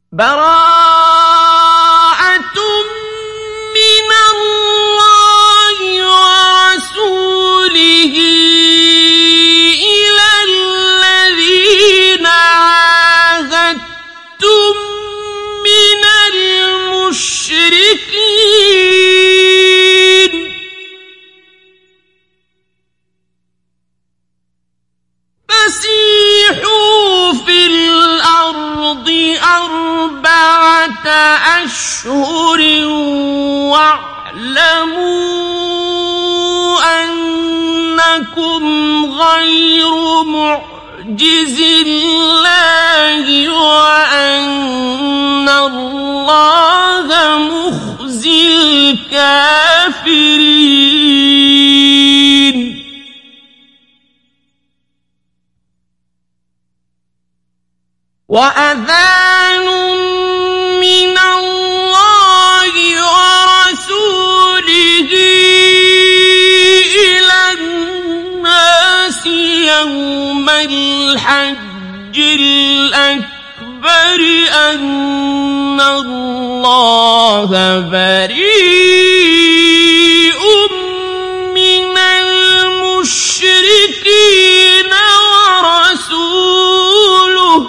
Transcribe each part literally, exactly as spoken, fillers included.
براءة من الله ورسوله إلى الذين عاهدتم من المشركين فسيحوا في الأرض أربعة أشهر واعلموا أنكم غير معجز الله وأن الله مخزي الكافرين. وأذان من الله ورسوله إلى الناس يوم الحج الأكبر أن الله بريء من المشركين ورسوله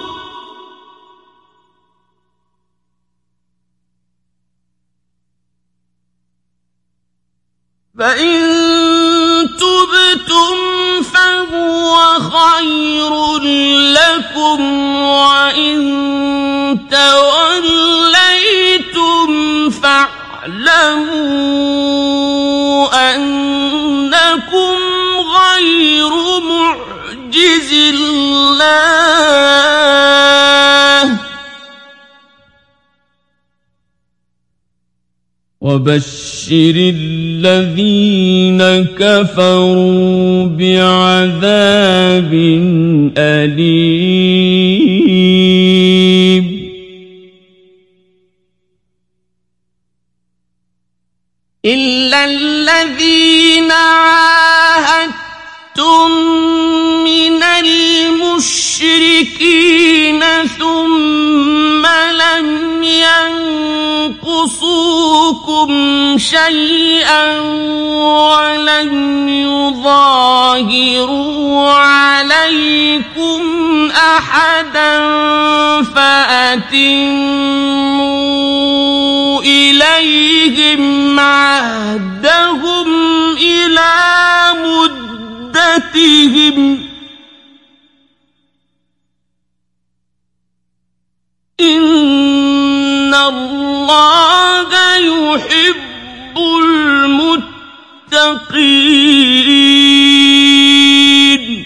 فإن تبتم فهو خير لكم وإن توليتم فاعلموا أنكم غير معجز الله وبشر الذين كفروا بعذاب أليم. إلا الذين عاهدتم من المشركين ثم لم ينقصوكم شيئا ولم يظاهروا عليكم أحدا فأتموا إليهم عهدهم إلى مدتهم إن الله يحب المتقين.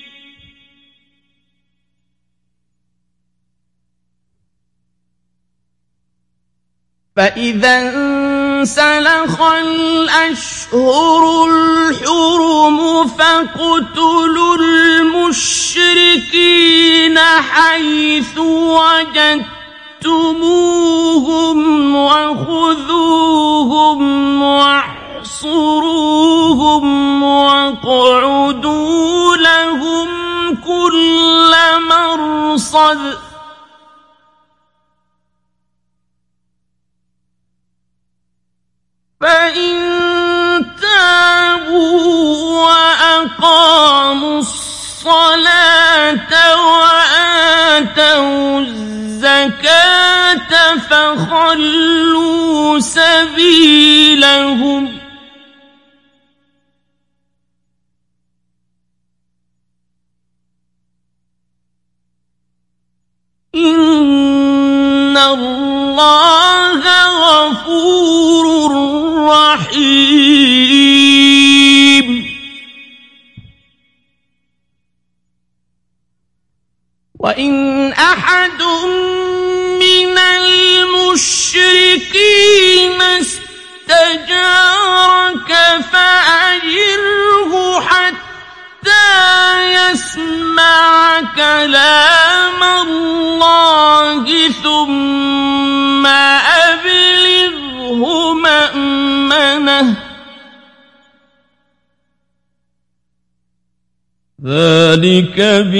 فإذا انسلخ الأشهر الحرم فاقتلوا المشركين حيث وجدتموهم وخذوهم واحصروهم واقعدوا لهم كل مرصد فإن تابوا وأقاموا الصلاة وآتوا الزكاة فخلوا سبيلهم إن الله غفور رحيم. وإن أحد من المشركين استجارك فأجره حتى يسمع كلام الله ثم أبلغه مأمنه ذلك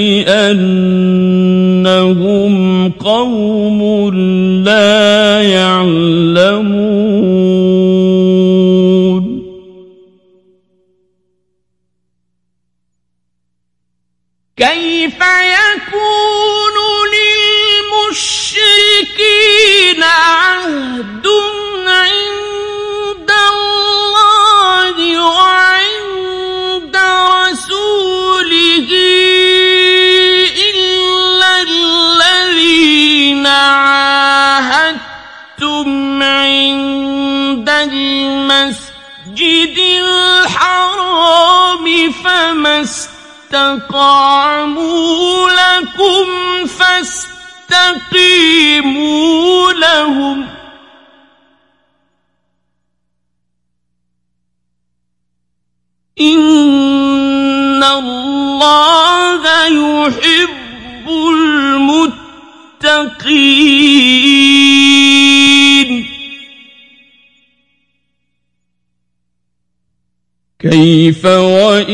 بأنهم قوم لا يعلمون كيف يكون للمشركين عهد عند الله وعند رسوله إلا الذين عاهدتم عند المسجد الحرام فما استقاموا لكم فاستقيموا لهم إن الله يحب المتقين كيف وإن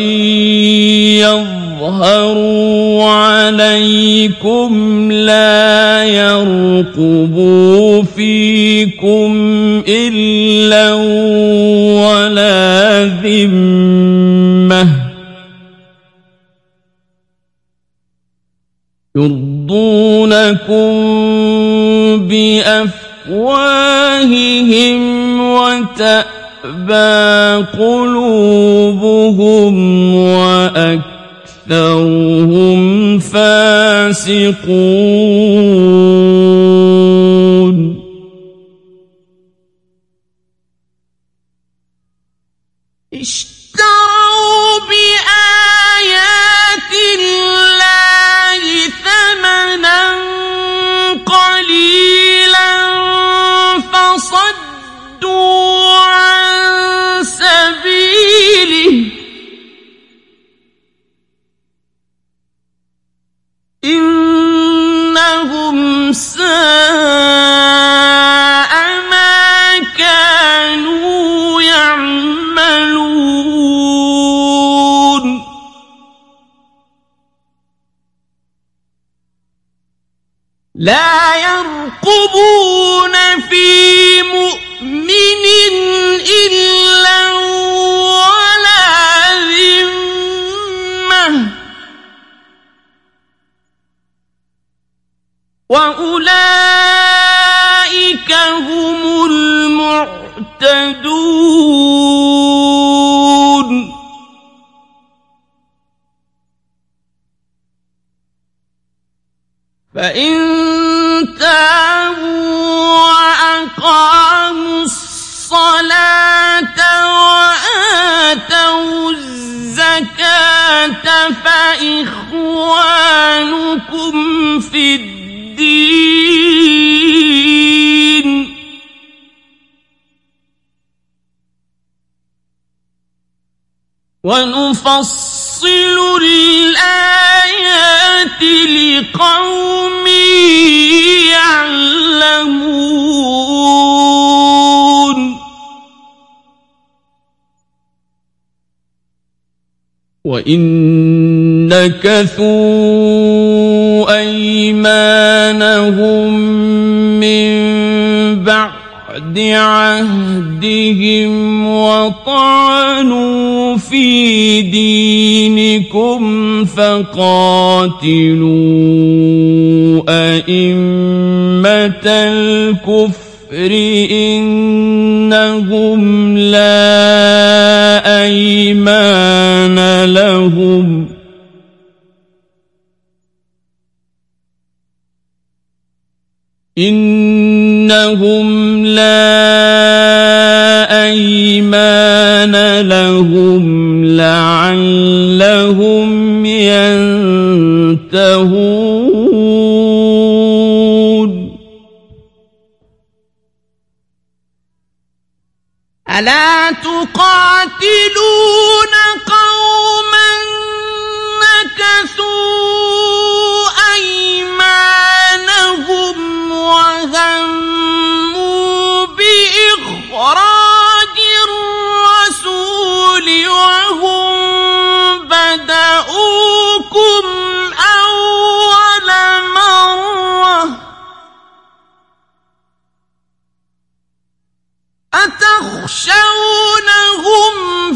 يظهروا عليكم لا يرقبوا فيكم إلا ولا ذمة يرضونكم بأفواههم وتأبى قلوبهم وأكثرهم فاسقون اشتروا بآيات الله ثمنا قليلا فصدوا عن سبيله إنهم ساء ما كانوا يعملون لا يرقبون في مؤمن إلا ولا ذمة وأولئك هم المعتدون فإن تابوا وأقاموا الصلاة وآتوا الزكاة فإخوانكم في الدين ونفصل الآيات لقوم يعلمون وإن نكثوا أيمانهم من بعد عهدهم وطعنوا في دينكم فقاتلوا أئمة الكفر إنهم لا أيمان لهم إنهم لا أيمان لهم لعلهم ينتهون ألا تقاتلون قوما نكثوا أيمانهم وهموا بإخراج الرسول وهم بدأوا تخشونهم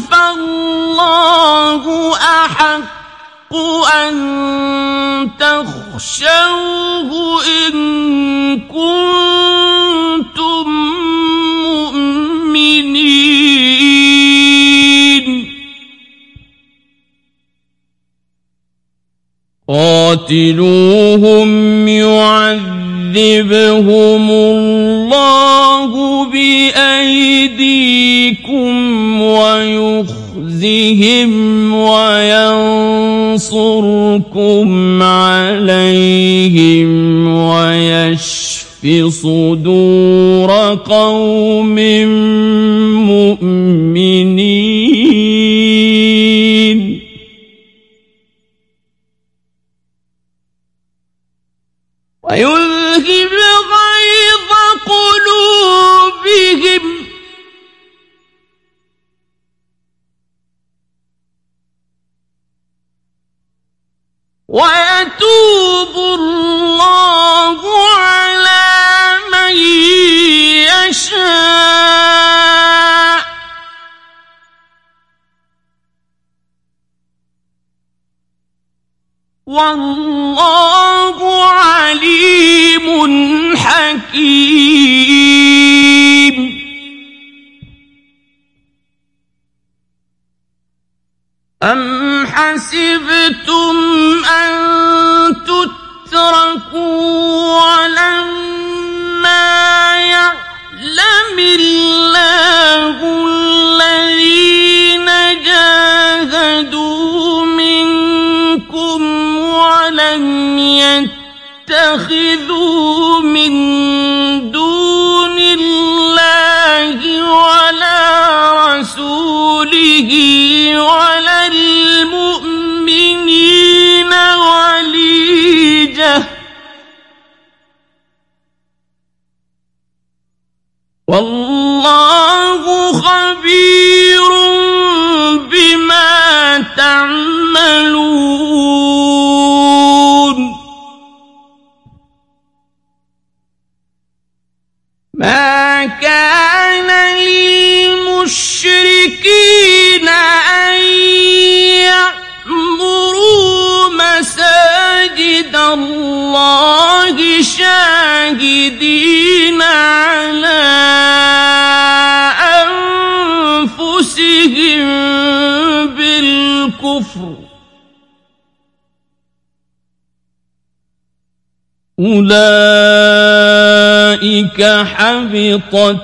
فالله أحق أن تخشوه إن كنتم مؤمنين قاتلوهم يعذبهم الله بأيديكم ويخزهم وينصركم عليهم ويشف صدور قوم مؤمنين ويذهب غيظ قلوبهم ويتوب الله على من يشاء والله عليم حكيم أم حسبتم أن تتركوا ولما يعلم الله الذين جاهدوا منكم ولم يتخذوا من دون الله ولا رسوله ولا المؤمنين وليجة والله خبير بما تعملون ما كان للمشركين أن يعمروا مساجد الله شاهدين على أنفسهم بالكفر أولئك حبطت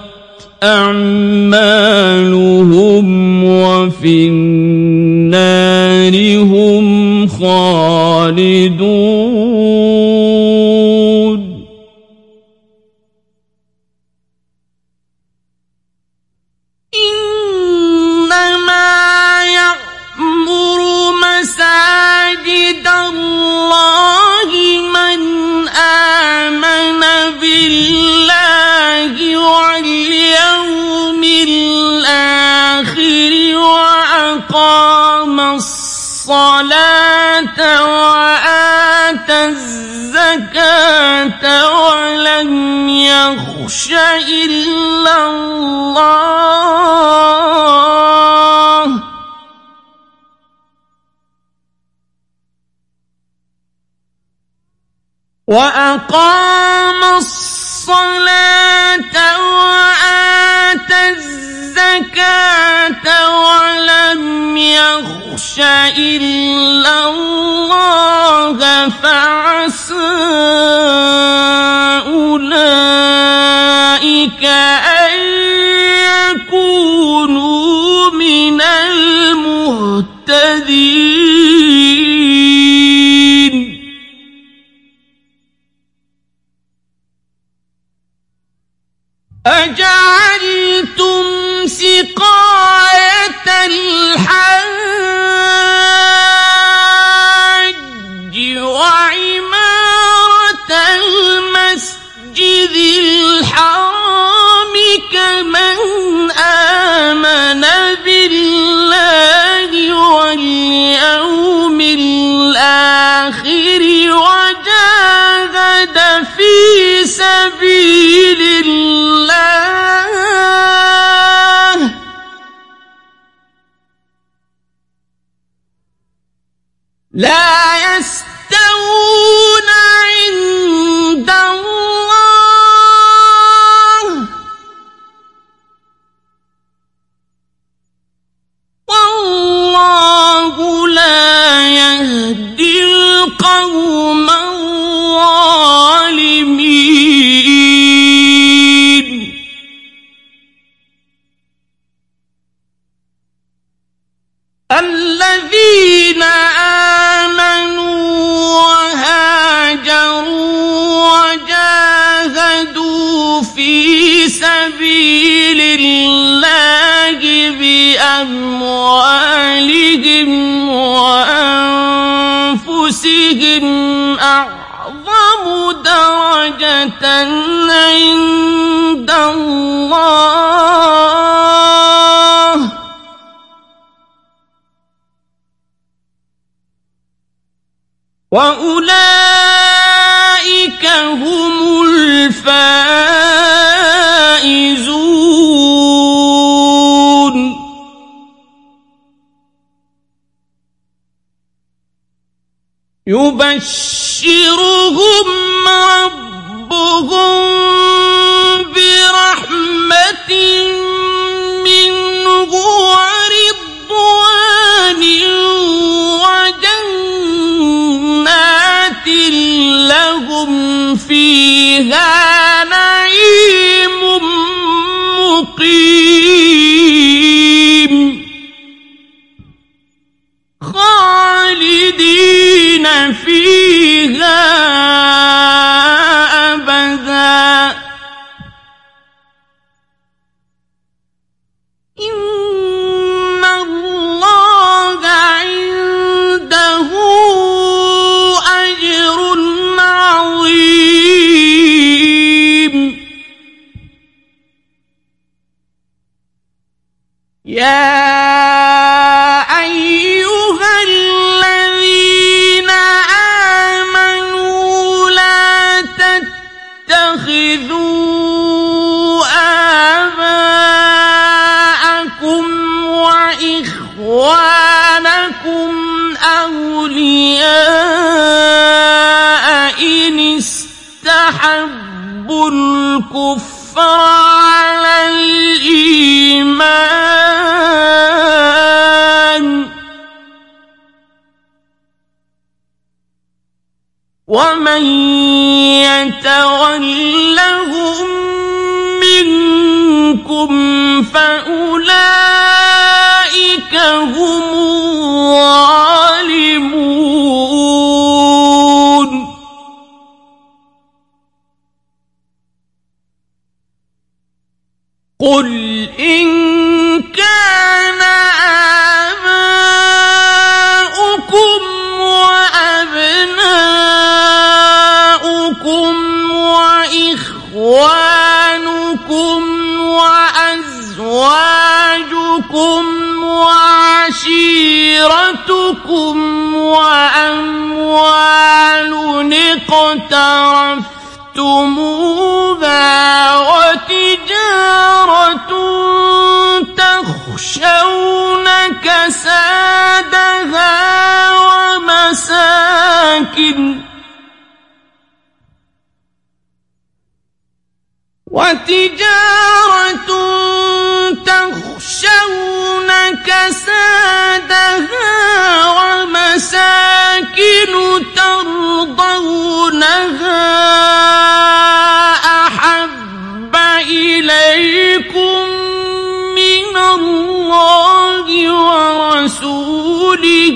أعمالهم وفي النار هم خالدون إنما يعمر مساجد الله من آمن بالله واليوم الآخر وأقام الصلاة وآتى الزكاة ولم يخش إلا الله وأقام الصلاة وآتى الزكاة ولم يخش إلا الله فعسى أولئك أن يكونوا من المهتدين أجعلتم سقاية الحاج وعمارة المسجد الحرام كمن آمن بالله واليوم الآخر وجاهد في سبيل الله جاهدوا في سبيل الله بأموالهم وأنفسهم أعظم درجة عند الله وأولئك هم الفائزون. يبشرهم ربهم برحمة منه ورضوان وجنات لهم فيها نعيم مقيم خالدين فيها أبدا إن الله عنده أجر عظيم. يا أيها الذين آمنوا لا تتخذوا آباءكم وإخوانكم أولياء إن استحبوا الكفر على الإيمان ومن يتولهم منكم فأولئك هم الظالمون. قل إن كان آباؤكم وأبناؤكم وإخوانكم وأزواجكم وعشيرتكم وأموال اقترفتموها وتجارة تخشون كسادها ومساكن وتجارة تخشون كسادها ومساكن ترضونها أحب إليكم من الله ورسوله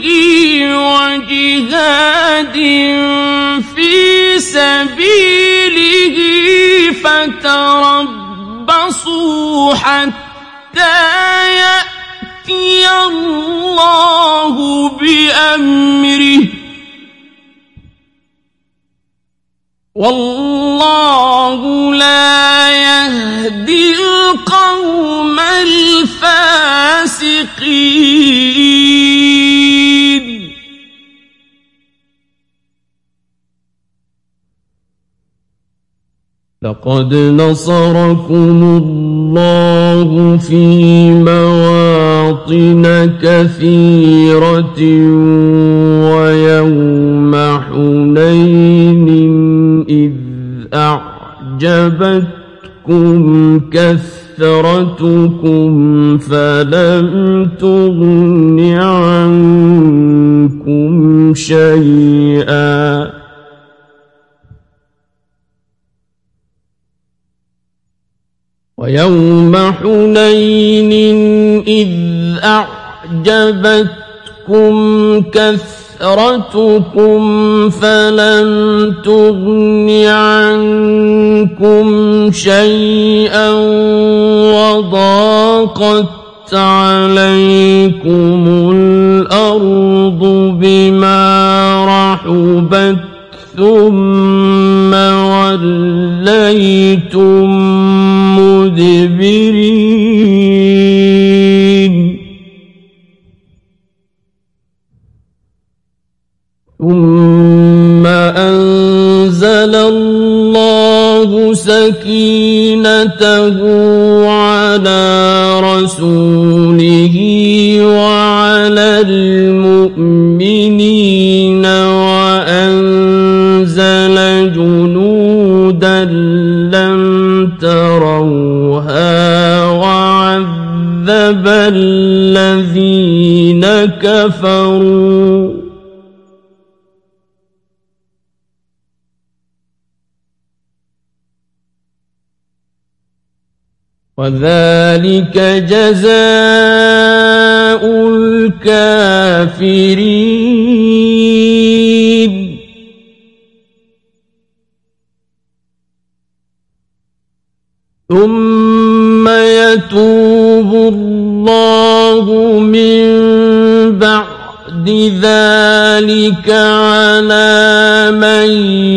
وجهاد في سبيله فتربصوا حتى يأتي الله بأمره والله لا يهدي القوم الفاسقين. لقد نصركم الله في مواطن كثيرة ويوم حنين إذ أعجبتكم كثرتكم فلم تغن عنكم شيئا ويوم حنين إذ أعجبتكم كثرتكم كثرتكم فلم تغن عنكم شيئا وضاقت عليكم الأرض بما رحبت ثم وليتم مدبرين ثم أنزل الله سكينته على رسوله وعلى المؤمنين وأنزل جنودا لم تروها وعذب الذين كفروا وذلك جزاء الكافرين ثم يتوب الله من بعد ذلك على من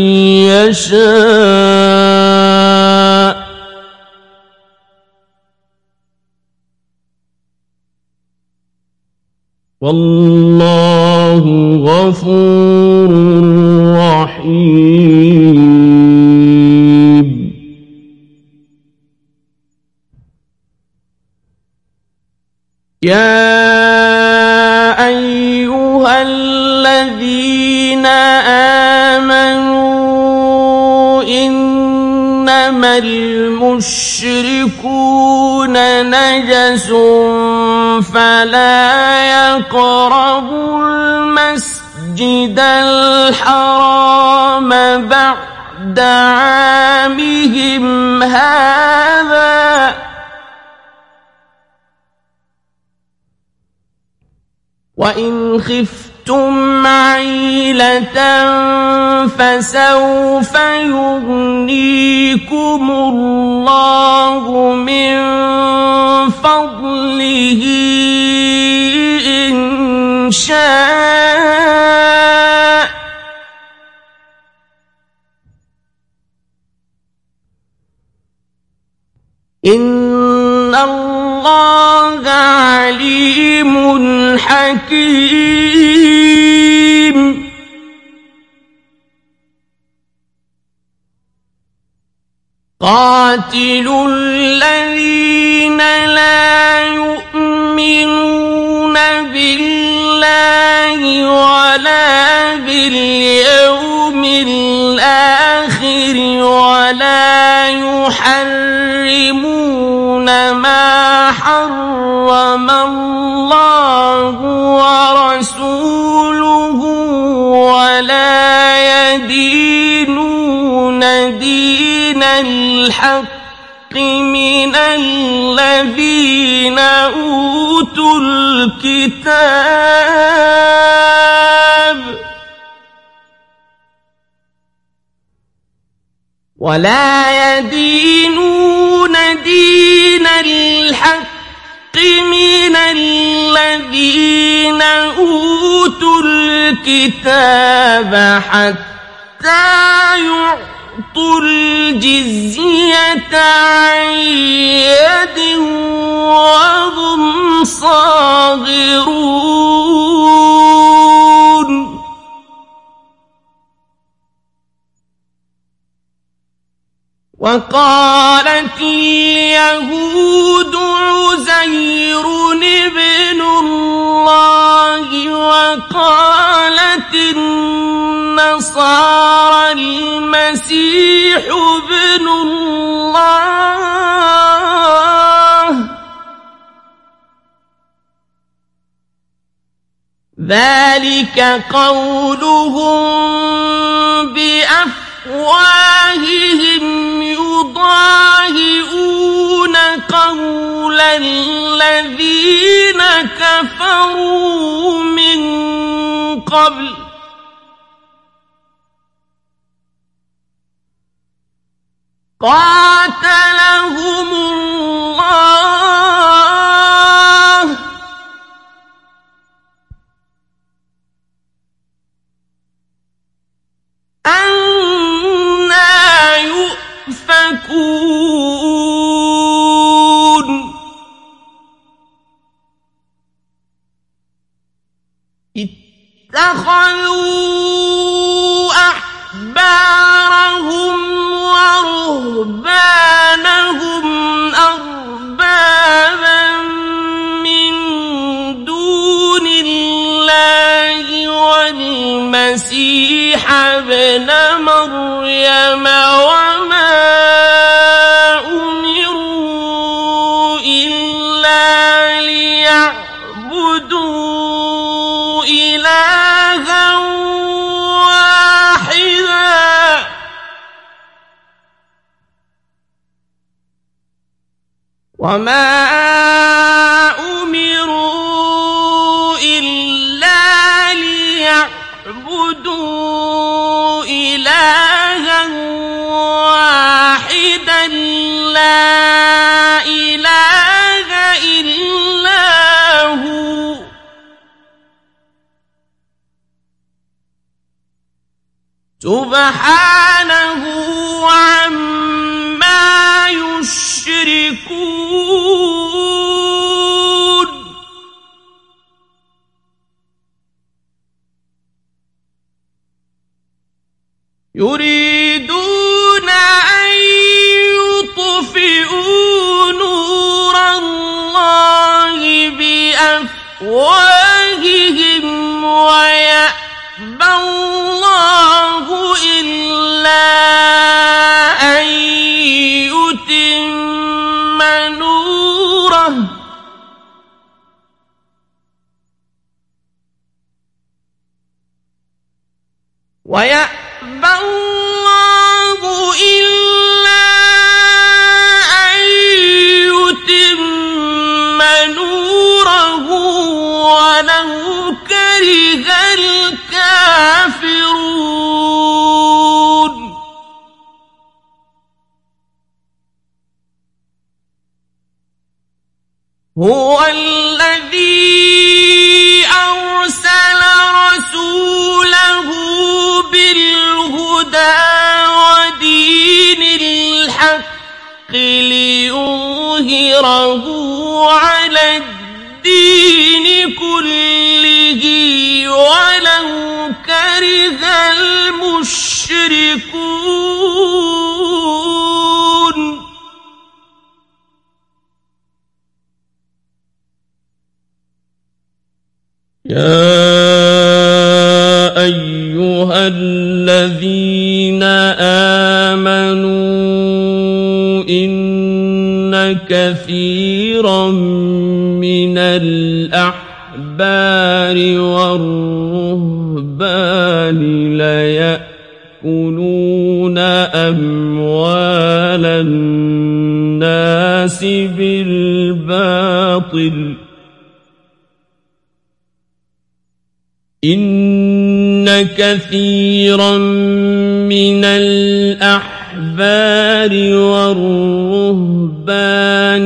يشاء والله غفور رحيم يا أيها الذين آمنوا إنما المشركون نجس فلا يقربوا المسجد الحرام بعد عامهم هذا وإن خفتم عيلة فسوف يغنيكم الله من فضله إن شاء إن الله عليم حكيم قاتلوا الذين لا يؤمنون بالله ولا باليوم الآخر ولا يحرمون ما حرم الله ورسوله ولا يدينون دين الحق من الذين أوتوا الكتاب ولا يدينون دين الحق من الذين أوتوا الكتاب حتى يعطوا الجزية عن يد وهم صاغرون وقالت اليهود عزير ابن الله وقالت النصارى المسيح ابن الله ذلك قولهم بأفواههم يضاهئون قول الذين كفروا من قبل قاتلهم الله أنى يؤفكون اتخذوا أحبارهم ورهبانهم أربابا من دون الله والمسيح ابن مريم وما أمروا إلا ليعبدوا إلها واحدا وما أمروا إلا ليعبدوا إلها واحدا لا إله إلا هو سبحانه عما يشركون يريدون أن يطفئوا نور الله بأفواههم ويأبى الله إلا أن يتم نوره ويأبى الله إلا أن يتم نوره ولو كره الكافرون هو الذي أرسل رسوله بالهدى ودين الحق ليظهره على الدين كله ولو كره المشركون يا أيها الذين آمنوا إن كثيرا من الأحبار والرهبان ليأكلون أموال الناس بالباطل إن كثيرا من الأحبار والرهبان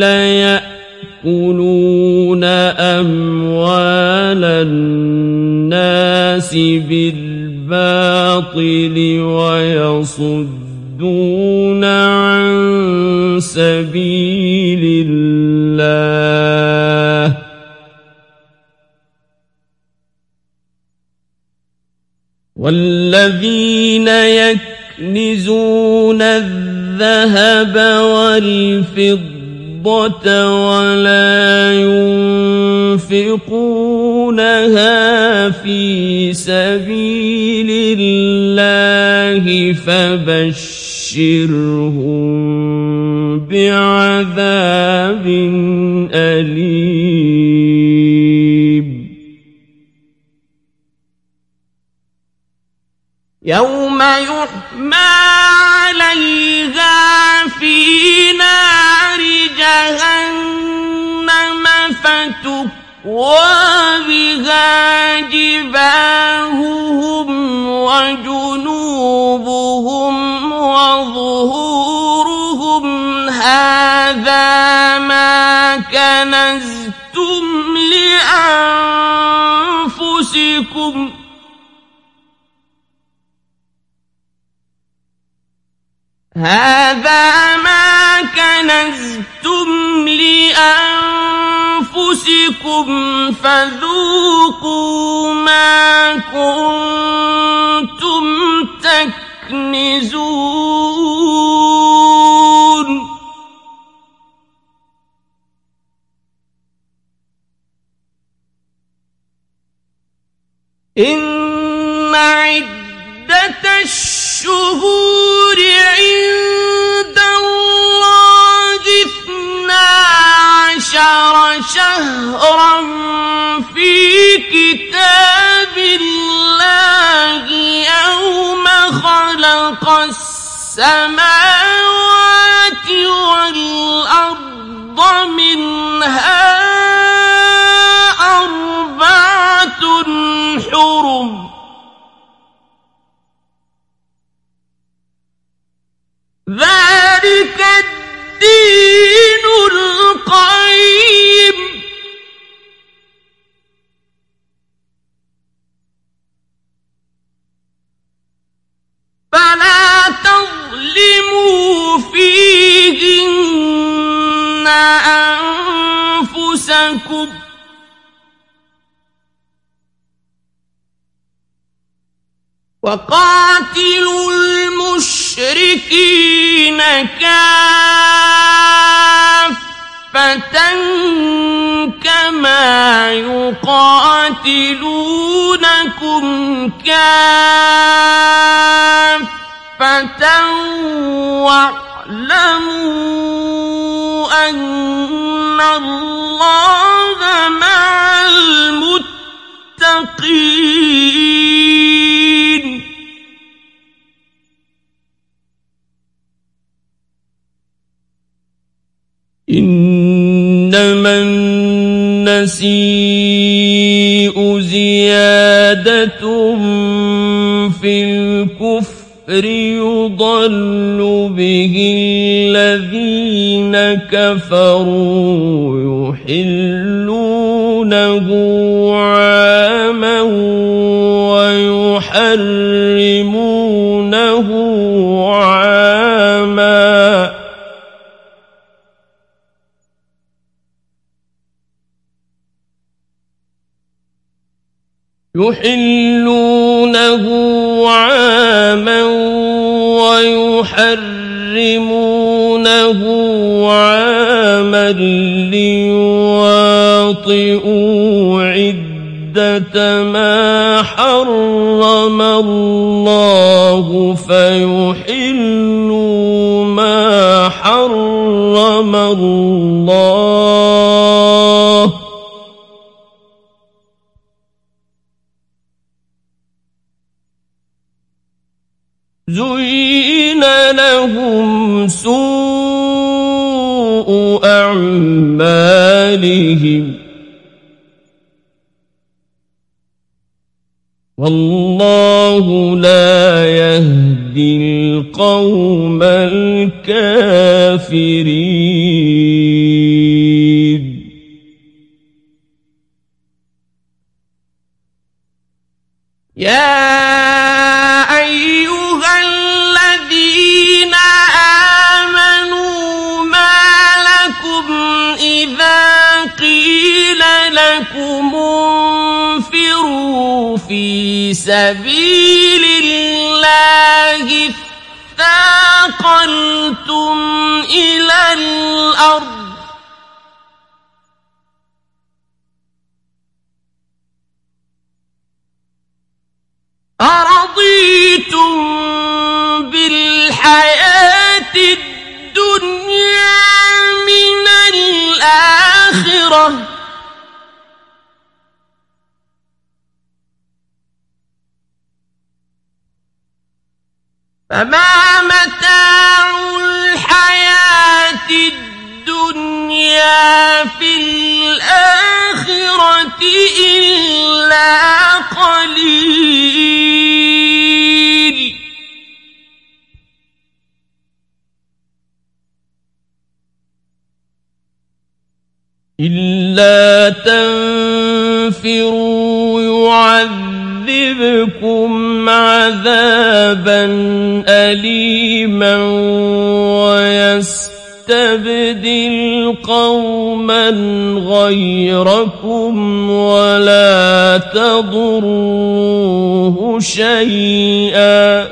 ليأكلون أموال الناس بالباطل ويصدون عن سبيل الله والذين يكنزون الذهب والفضة ولا ينفقونها في سبيل الله فبشرهم بعذاب أليم يوم يحمى عليها في نار جهنم فتكوى بها جباههم جباههم وجنوبهم وظهورهم هذا ما كنزتم لأنفسكم هذا ما كنزتم لأنفسكم فذوقوا ما كنتم تكنزون إن عدة الشهور عند الله اثنا عشر شهرا في كتاب الله يوم خلق السماوات والأرض منها أربعة حرم ذلك الدين القيم فلا تظلموا فيهن أنفسكم وقاتلوا المشركين كافة كما يقاتلونكم كافة واعلموا أن الله مع المتقين إنما النسيء زيادة في الكفر يضل به الذين كفروا يحلونه عاما ويحرمونه عاما يحلونه عاما ويحرمونه عاما ليواطئوا عدة ما حرم الله فيحلوا ما حرم الله زين لهم سوء أعمالهم والله لا يهدي القوم الكافرين يا أيها الذين آمنوا ما لكم إذا قيل لكم انفروا في سبيل الله اثاقلتم إلى الأرض أرضيتم بالحياة الدنيا من الآخرة فما متاع الحياة الدنيا في الآخرة إلا قليل إلا تنفروا يعذبكم عذابا أليما ويستبدل قوما غيركم ولا تضروه شيئا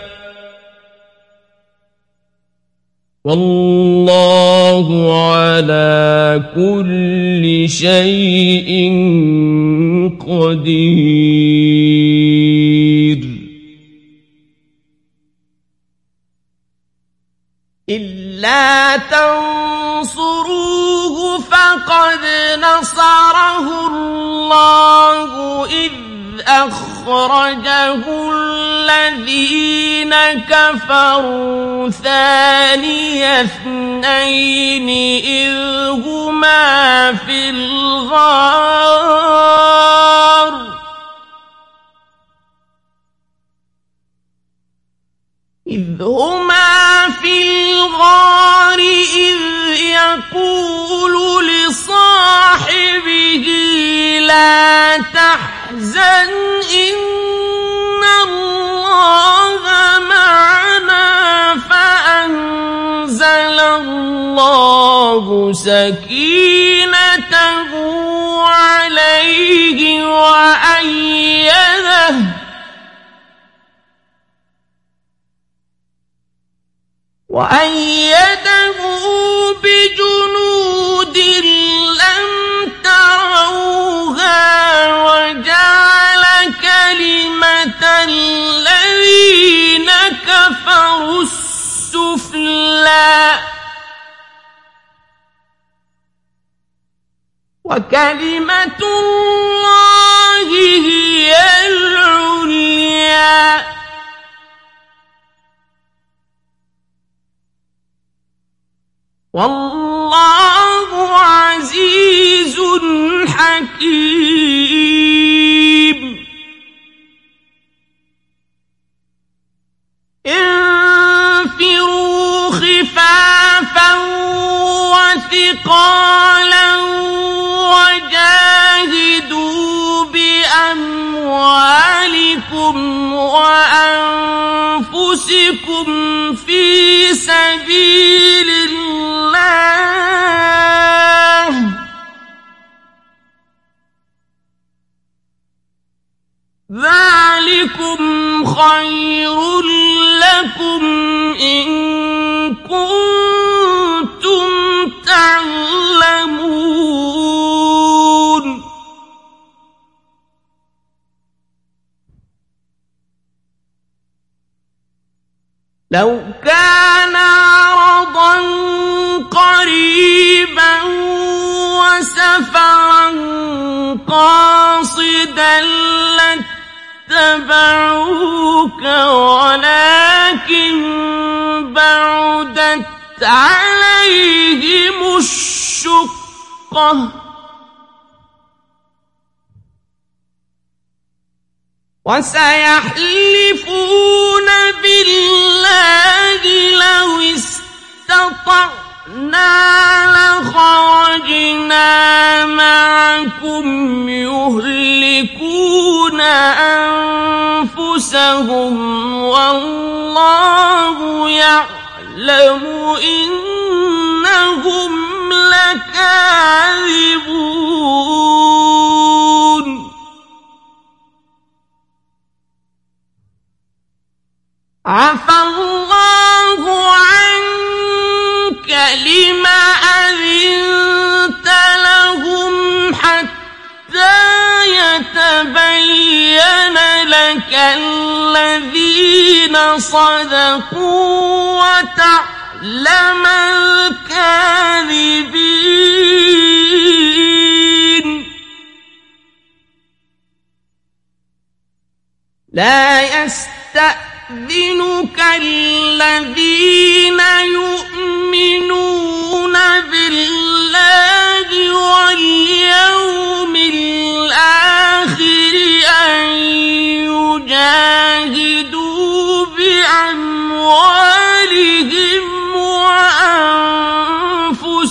والله على كل شيء قدير إلا تنصروه فقد نصره الله إذ أخرجه الذين كفروا ثاني اثنين إذ هما في الغار إذ هما في الغار إذ يقول لصاحبه لا تحزن إن الله معنا فأنزل الله سكينته عليه وأيده وأيده بجنود لم تروها وجعل كلمة الذين كفروا السفلى وكلمة الله هي العليا والله عزيز حكيم انفروا خفافا وثقالا وجاهدوا بأموالكم وأنفسكم في سبيل الله ذلكم خير لكم إن كنتم تعلمون لو كان عرضا قريبا وسفرا قاصدا لاتبعوك ولكن بعدت عليهم الشقة وسيحلفون بالله لو استطعنا لخرجنا معكم يهلكون أنفسهم والله يعلم إنهم لكاذبون عفى الله عنك لم أذنت لهم حتى يتبين لك الذين صدقوا وتعلم الكاذبين لا يستأذنك الذين يؤمنون بالله واليوم الآخر أن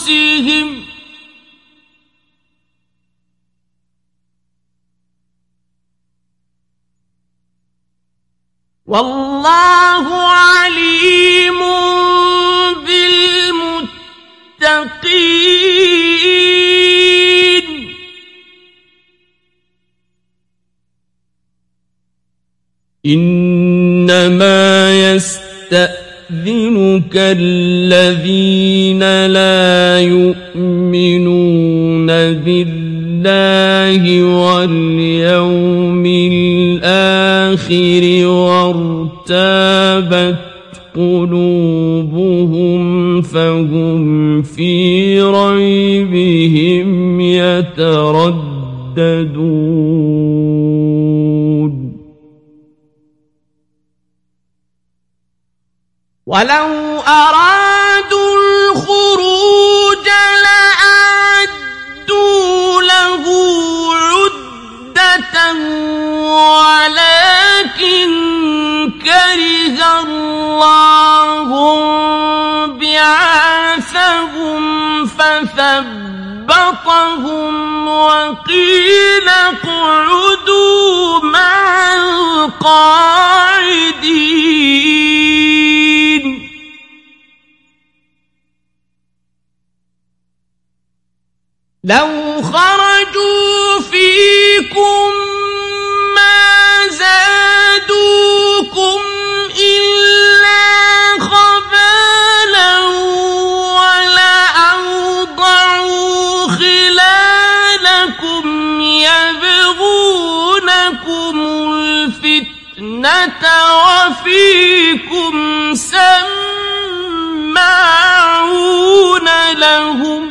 أنفسهم والله عليم بالمتقين إنما يستأذنك الذين لا يؤمنون بالله واليوم الآخر وارتابت قلوبهم فهم في ريبهم يترددون ولو أرادوا الخروج لأعدوا له عدة ولكن كره الله بعاثهم فثبطهم وقيل اقعدوا مع القاعدين لو خرجوا فيكم ما زادوكم إلا خبالا ولأوضعوا خلالكم يبغونكم الفتنة وفيكم سماعون لهم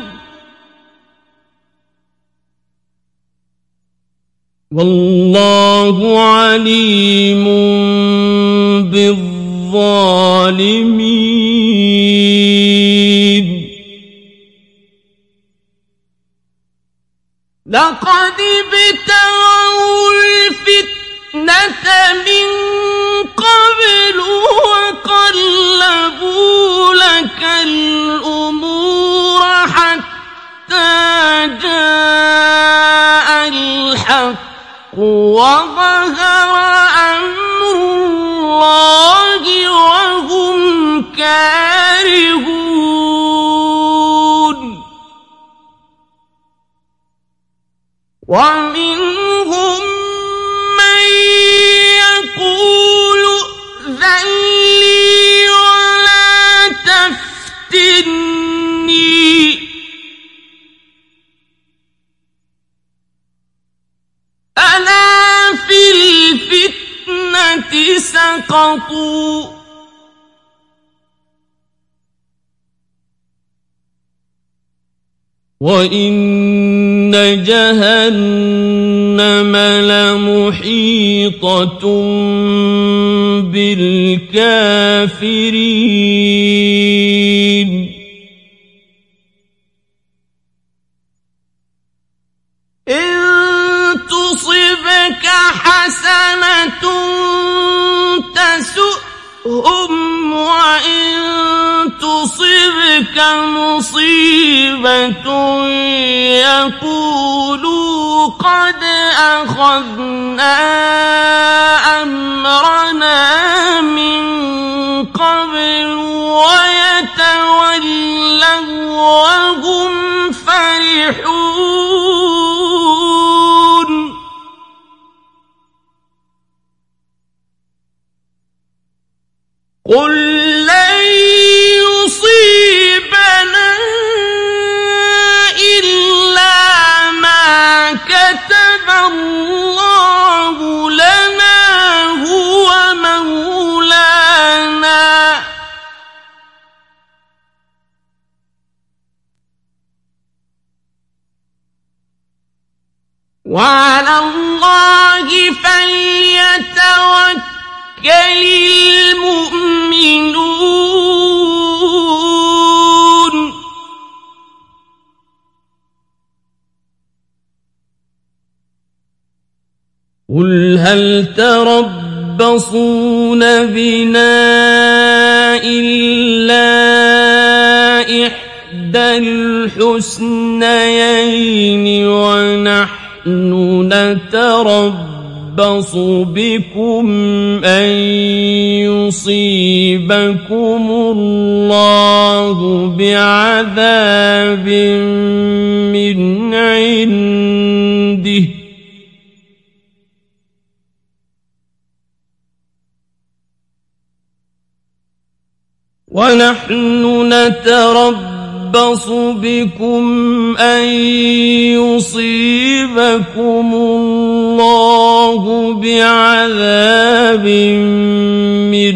والله عليم بالظالمين لقد ابتغوا الفتنة من قبل وقلبوا لك الأمور حتى جاء الحق وظهر أمر الله وهم كارهون ومنهم من يقول ائذن لي ولا تفتني ألا في الفتنة سقطوا وإن جهنم لمحيطة بالكافرين إن تصبك حسنة تسؤهم وإن تصبك مصيبة يقولوا قد أخذنا أمرنا من قبل ويتولوا وهم فرحون قل لن يصيبنا إلا ما كتب الله لنا هو مولانا وعلى الله فليتوكل المؤمنون قل هل تربصون بنا إلا إحدى الحسنيين ونحن نتربص بكم أن يصيبكم الله بعذاب من عنده ونحن نتربص بكم أن يصيبكم الله بعذاب من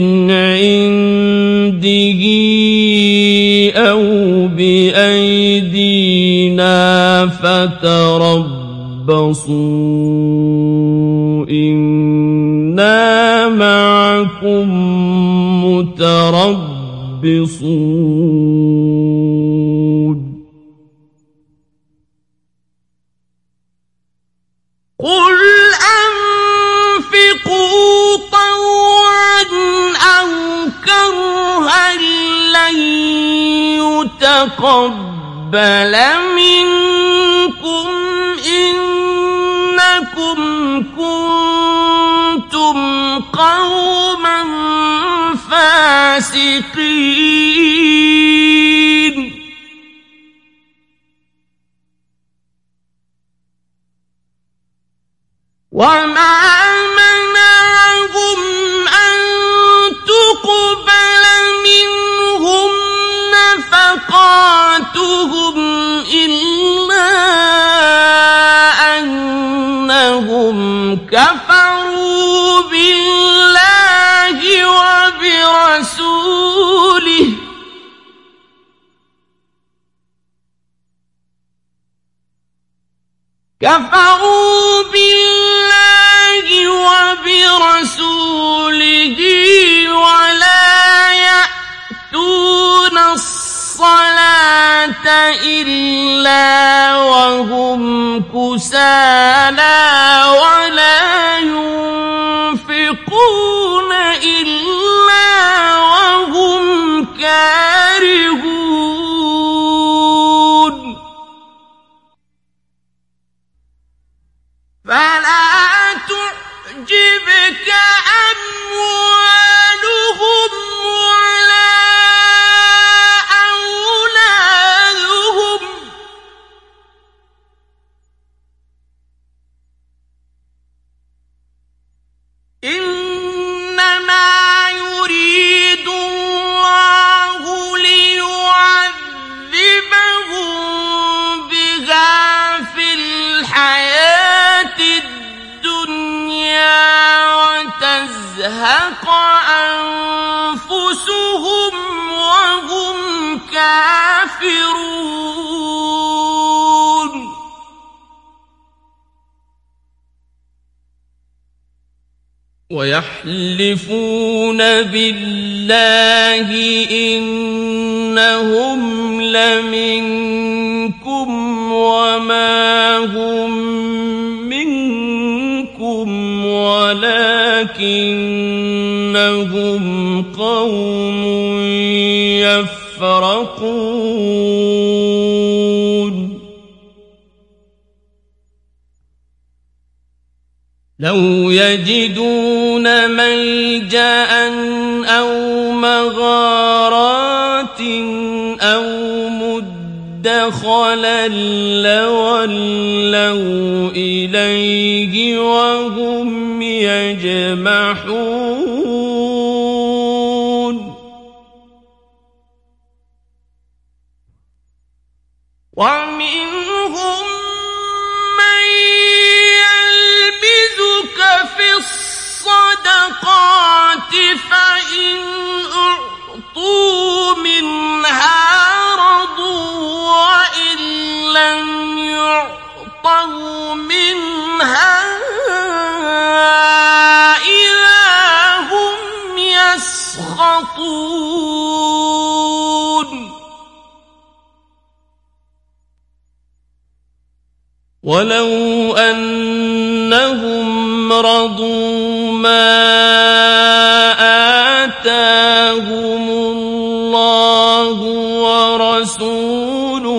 عنده أو بأيدينا فتربصوا إنا معكم متربصون بصود قل أنفقوا طوعا أو كرها لن يتقبل منكم إنكم كنتم قوما فاسقين وما منعهم أن تقبل منهم نفقاتهم إلا أنهم كفروا بالله وبرسوله كفروا بالله وبرسوله ولا يأتون الصلاة إلا وهم كسالى ولا ينفقون إلا وهم كارهون فلا تعجبك أموالهم ولا أولادهم إنما يريد الله ليعذبهم بها في الحياة الدنيا وتزهق أنفسهم وهم كافرون ويحلفون بالله إنهم لمنكم وما هم منكم ولكنهم قوم يفرقون لو يجدون ملجأ أو مغارات أو مدخلا لولوا إليه وهم يجمحون ومنهم من يلبسك في الصدقات فإن أعطوا منها رضوا وإن لم يعطوا منها إذا هم يسخطون ولو أنهم رضوا ما آتاهم الله ورسوله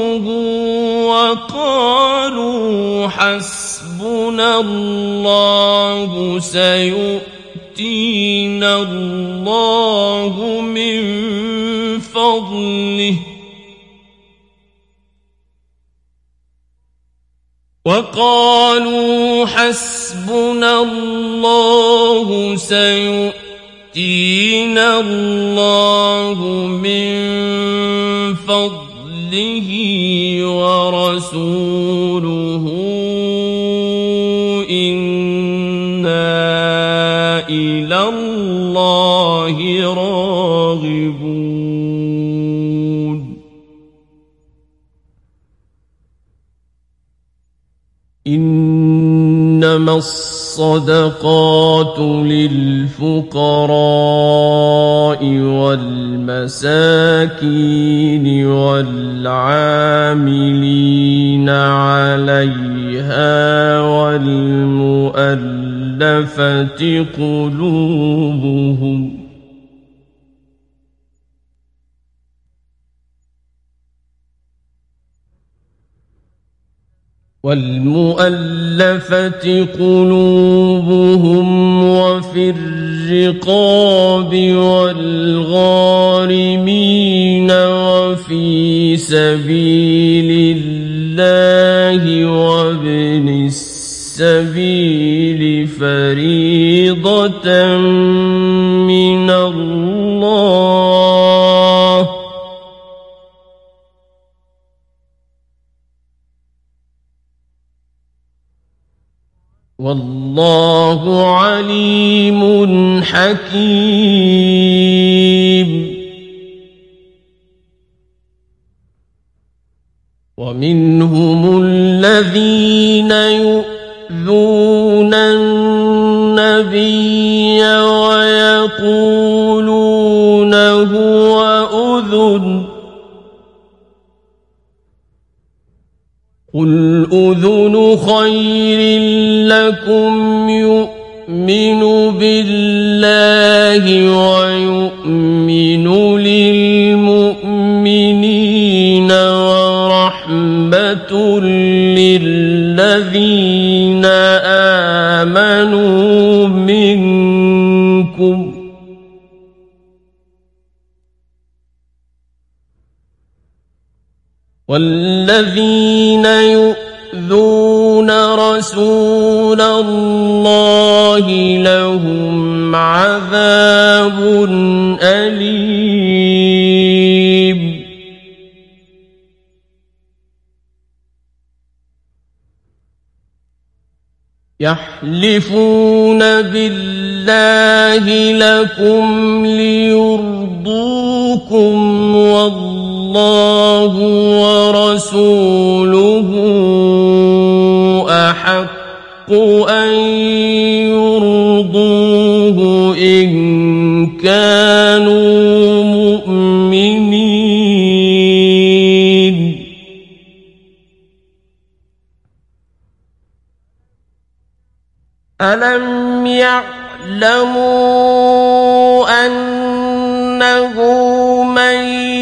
وقالوا حسبنا الله سيؤتينا الله من فضله وقالوا حسبنا الله سيؤتينا الله من فضله ورسوله إنا إلى الله راغبون إنما الصدقات للفقراء والمساكين والعاملين عليها والمؤلفة قلوبهم والمؤلفة قلوبهم وفي الرقاب والغارمين وفي سبيل الله وابن السبيل فريضة من الله والله عليم حكيم ومنهم الذين يؤذون النبي ويقولون هو أذن قل أذن خير لكم يؤمن بالله ويؤمن للمؤمنين ورحمة للذين آمنوا منكم والذين يؤذون رسول الله لهم عذاب أليم يحلفون بالله لكم ليرضوكم والله ورسوله أحق أن يرضوه إن كانوا مؤمنين ألم يعلموا أنه من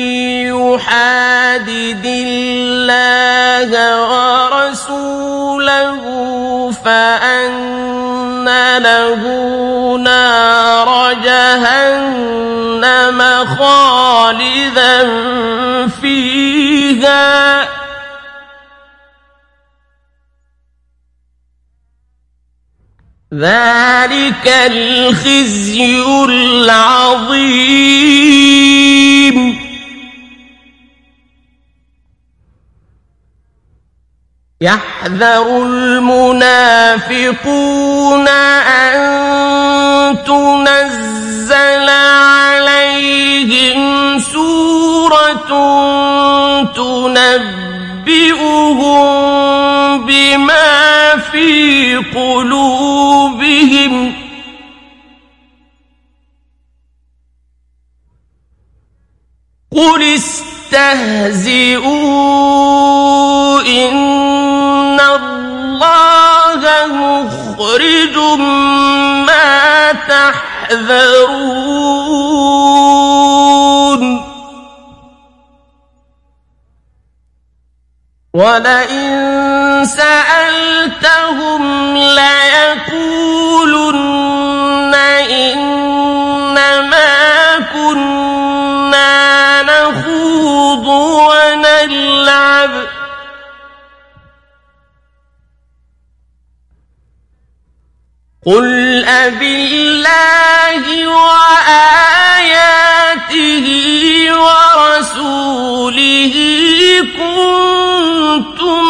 يحادد الله ورسوله فأن له نار جهنم خالدا فيها ذلك الخزي العظيم يحذر المنافقون أن تنزل عليهم سورة تنبئهم بما في قلوبهم قل استهزئوا إن الله مخرج ما تحذرون ولئن سألتهم ليقولن إنما كنا نخوض ونلعب قل أبالله وآياته ورسوله كنتم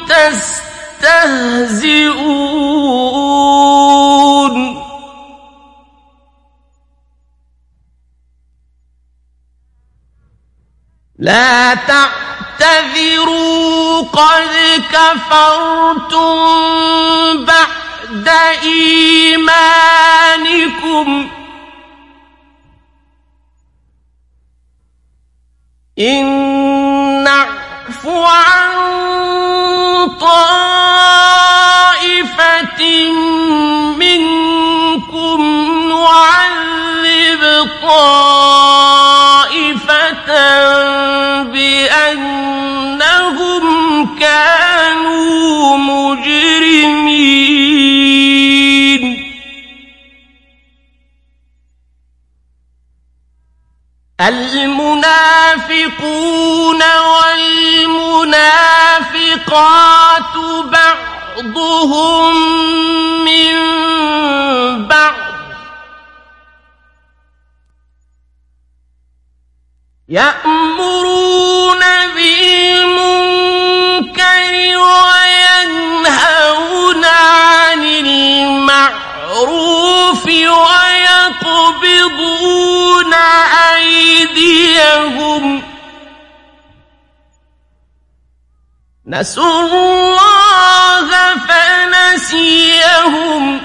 تستهزئون لا تعتذروا قد كفرتم بعد إيمانكم إن نعف عن طائفة منكم نعذب طائفة بأنهم كانوا مجرمين المنافقون والمنافقات بعضهم من بعض يأمرون بالمنكر وينهون عن المعروف ويقبضون أيديهم نسوا الله فنسيهم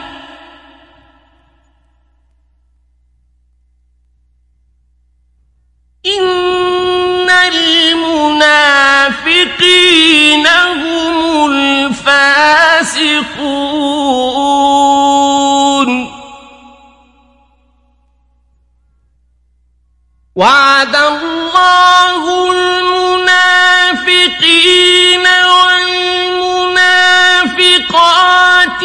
إن المنافقين هم الفاسقون وعد الله المنافقين والمنافقات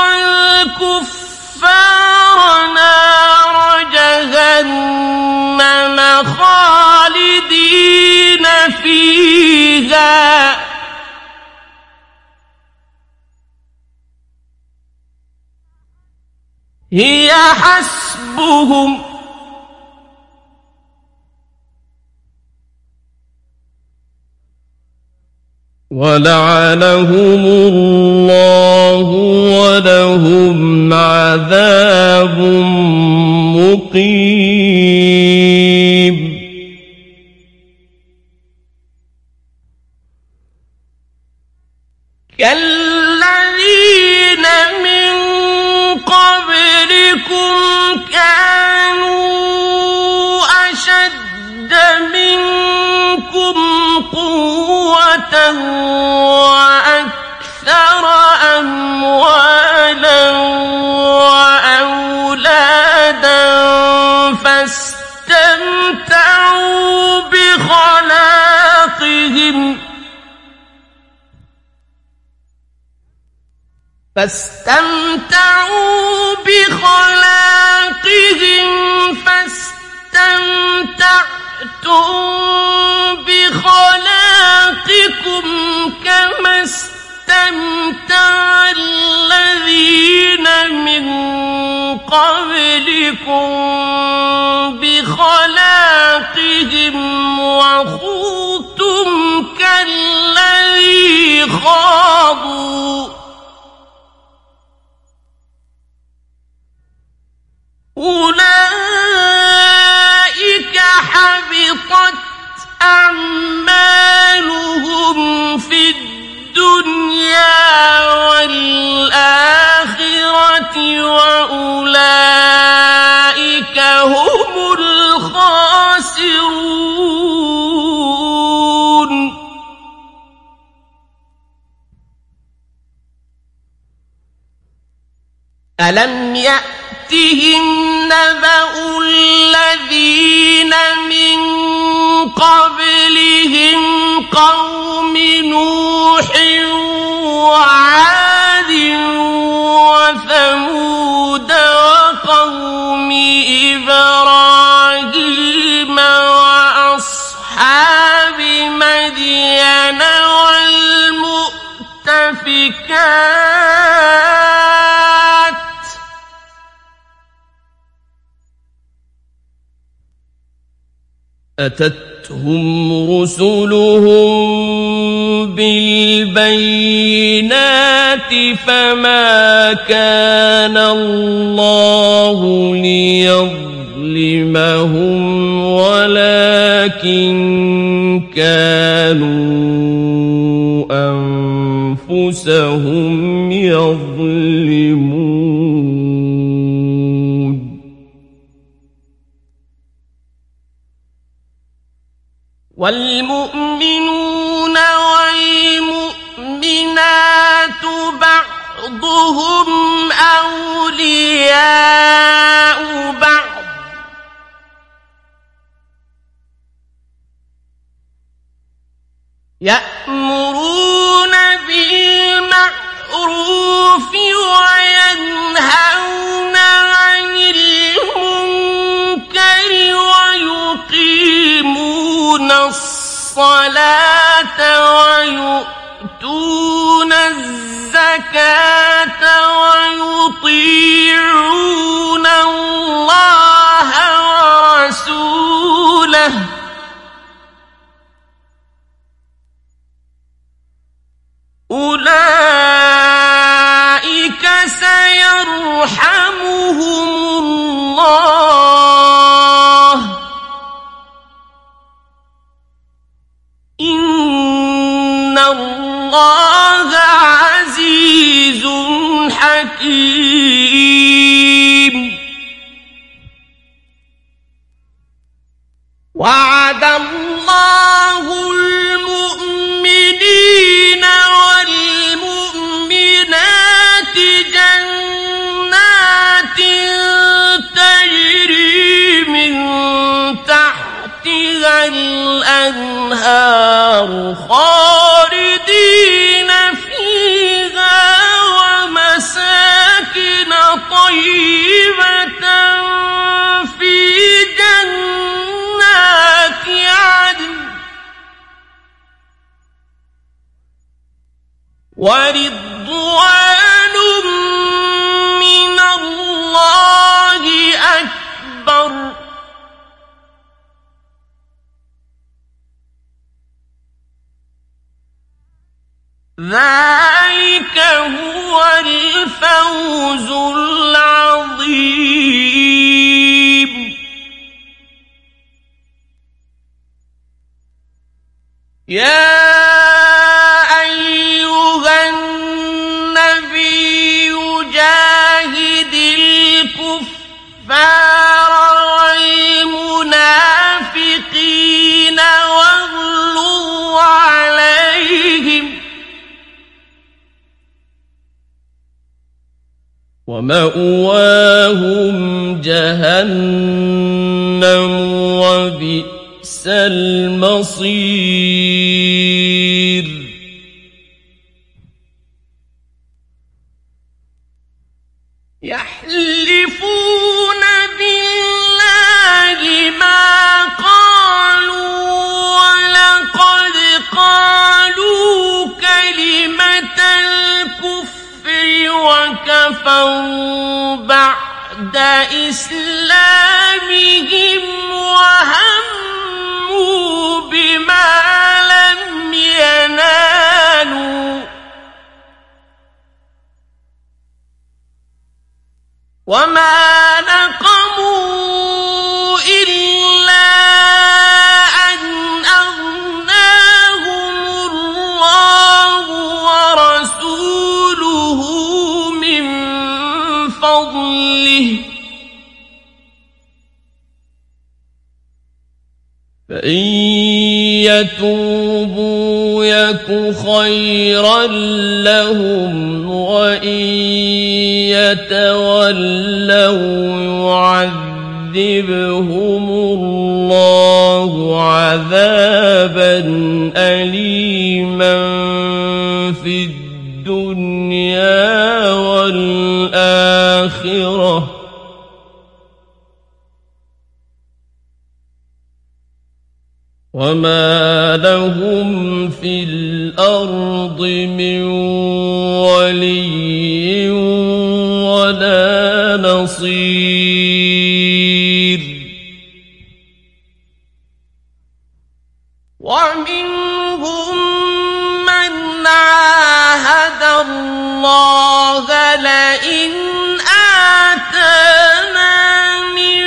والكفار نار جهنم خالدين فيها هي حسبهم ولعنهم الله ولهم عذاب مقيم كالذين من قبلكم كانوا أشد منكم قوة وأكثر أموالا وأولادا فاستمتعوا بخلاقهم فاستمتعوا بخلاقهم فاستمتعتم بخلاقكم كما استمتع الذين من قبلكم بخلاقهم وخوضتم كالذي خاضوا أولئك حبطت أعمالهم في الدنيا والآخرة وأولئك هم الخاسرون ألم يأتكم يأتهم نبأ الذين من قبلهم قوم نوح وعاد وثمود وقوم إبراهيم وأصحاب مدين والمؤتفكات أتتهم رسلهم بالبينات فما كان الله ليظلمهم ولكن كانوا أنفسهم يظلمون والمؤمنون والمؤمنات بعضهم أولياء بعض يأمرون بالمعروف وينهون عن المنكر ويقيمون الصلاة ويؤتون الزكاة ويطيعون الله ورسوله أولئك سيرحمهم الله إن الله عزيز حكيم وعد الله المؤمنين والمؤمنات جنات تجري من تحتها الأنهار خالدين فيها ومساكن طيبة في جنات عدن ورضوان من الله أكبر ذلك هو الفوز العظيم يا أيها النبي جاهد الكفار والمنافقين واغلظ عليهم ومأواهم جهنم وبئس المصير يحلفون بالله ما قالوا ولقد قالوا كلمة الكفر وكفروا بعد إسلامهم وهموا بما لم ينالوا وما نقموا إلا أن أغناهم الله ورسوله من فضله فإن يتوبوا يك خيرا لهم وإن يتولوا يعذبهم الله عذابا أليما في الدنيا والآخرة وما لهم في الأرض من ولي ولا نصير ومنهم من عاهد الله لئن آتانا من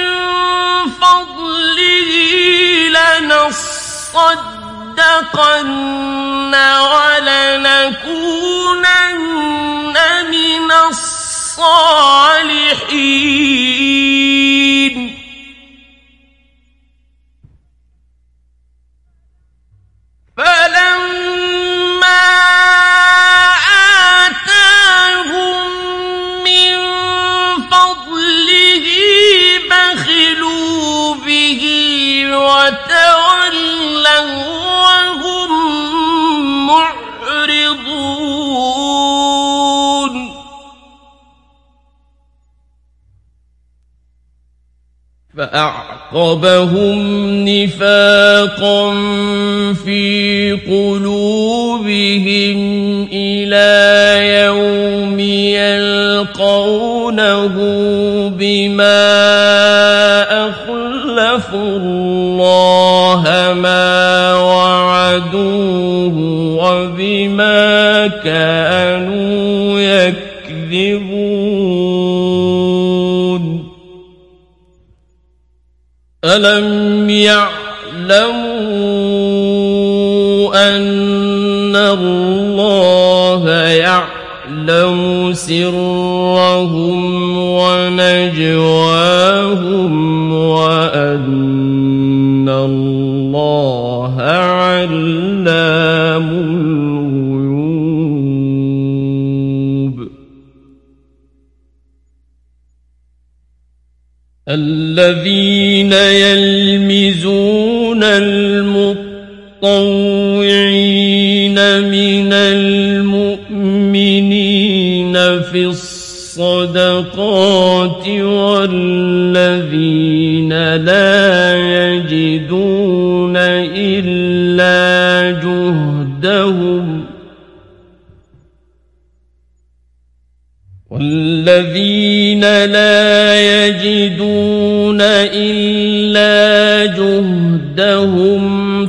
فضله لنصدقن ولنكونن من الصالحين فلما آتاهم من فضله بخلوا به وتولوا وهم معرضون فأعقبهم نفاقا في قلوبهم إلى يوم يلقونه بما أخلفوا الله ما وعدوه وبما كانوا يكذبون ألم يعلموا أن الله يعلم سرهم ونجواهم وأن الله علام الغيوب الذين يلمزون المطوعين من المؤمنين في الصدقات والذين لا يجدون إلا جهدهم والذين لا يجدون إلا جهدهم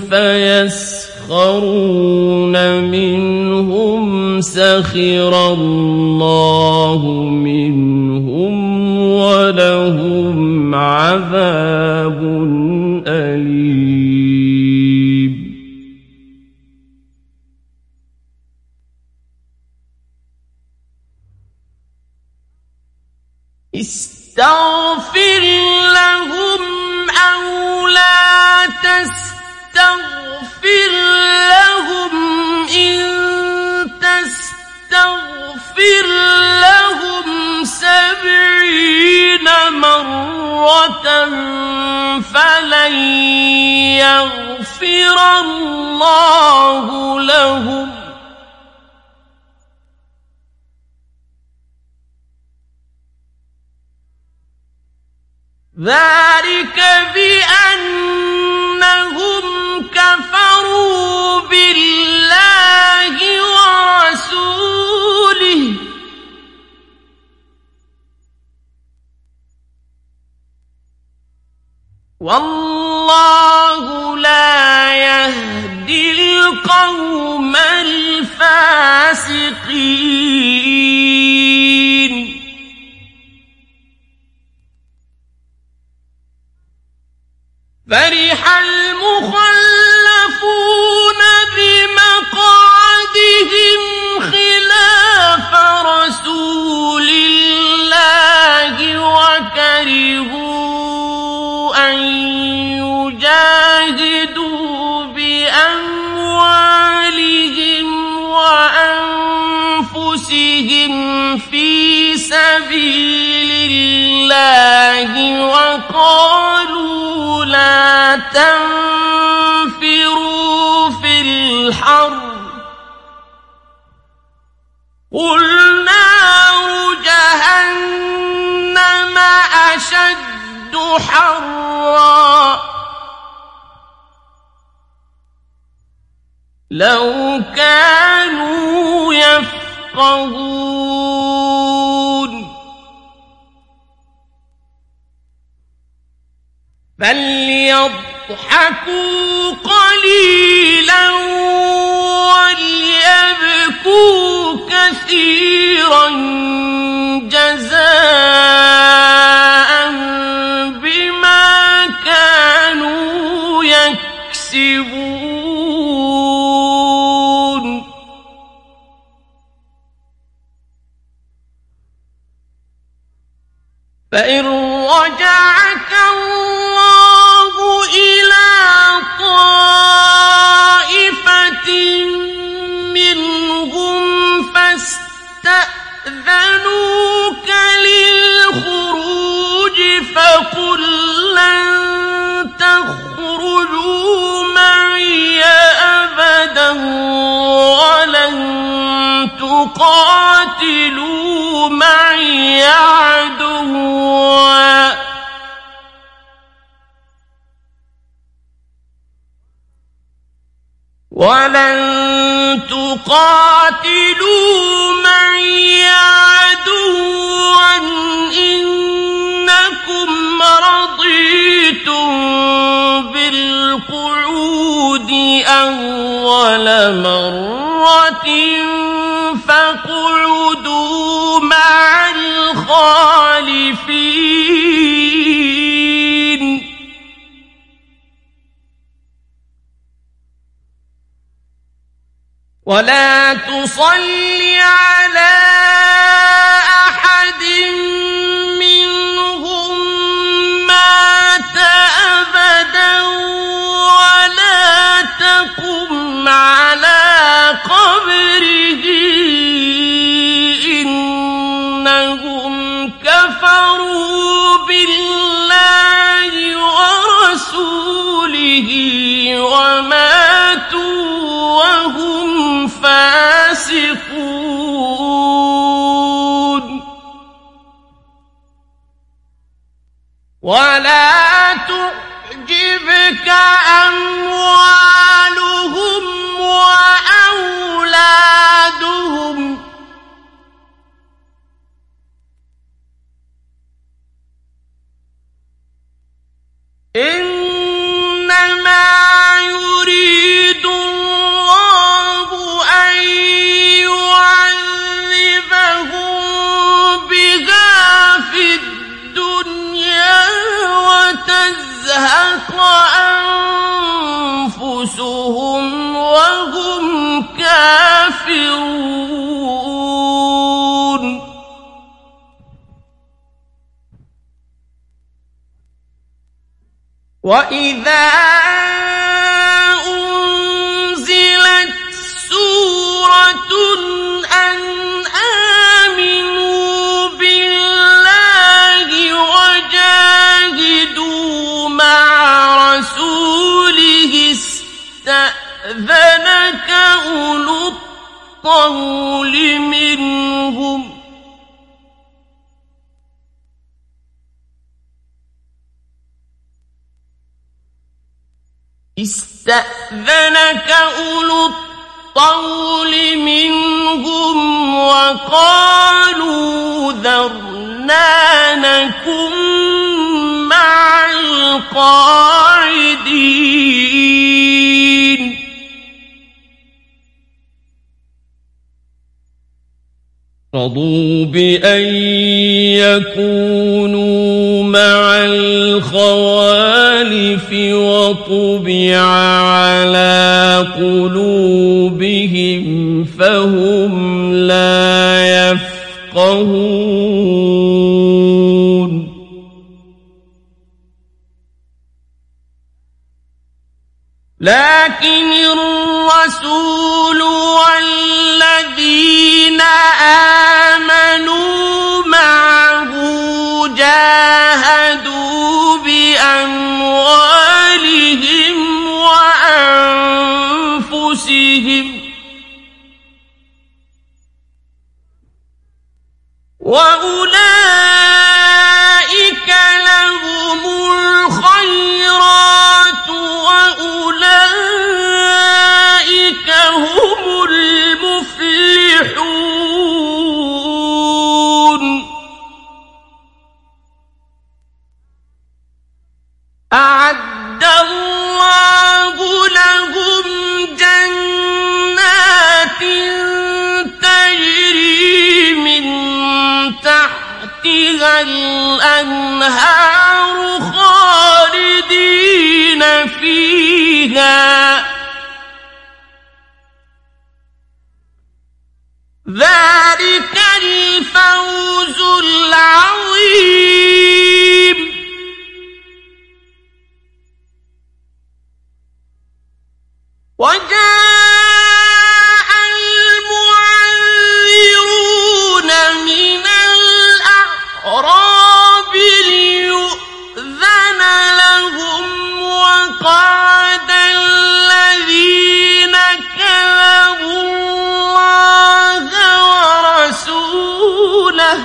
فيسخرون منهم سخر الله منهم ولهم عذاب أليم استغفر لهم أو لا تستغفر لهم إن تستغفر لهم سبعين مرة فلن يغفر الله لهم ذلك بأنهم كفروا بالله ورسوله والله لا يهدي القوم الفاسقين فرح المخلفون بمقعدهم خلاف رسول الله وكرهوا أن يجاهدوا بأموالهم أنفسهم في سبيل الله وقالوا لا تنفروا في الحر قل نار جهنم أشد حرا لو كانوا يفقهون فليضحكوا قليلا وليبكوا كثيرا جزاء بما كانوا يكسبون فإن رجعك الله إلى طائفة منهم فاستأذنوك للخروج فقل لن تخرجوا معي أبدا ولن تقاتلوا معي عدوا ولن تقاتلوا معي عدوا إنكم رضيتم بالقعود أول مرة فاقعدوا مع الخالفين ولا تصل على أحد منهم مات أبدا ولا تقم على قبره إنهم كفروا بالله ورسوله وماتوا وهم فاسقون ولا تعجبك أموالهم وأولادهم إنما يريد الله أن يعذبهم بها في الدنيا وتزهق أنفسهم وهم كافرون وإذا أنزلت سورة أن آمنوا بالله وجاهدوا مع رسوله استأذنك أولو الطول منهم استأذنك أولو الطول منهم وقالوا ذرنا نكن مع القاعدين رضوا بأن يكونوا مع الخوالف وطبع على قلوبهم فهم لا يفقهون لكن الرسول والذين وأولئك لهم الخيرات وأولئك هم المفلحون أعد الله لهم جنات تجري من تحتها الأنهار خالدين فيها ذلك الفوز العظيم وجاء المعذرون من الأعراب ليؤذن لهم وقعد الذين كذبوا الله ورسوله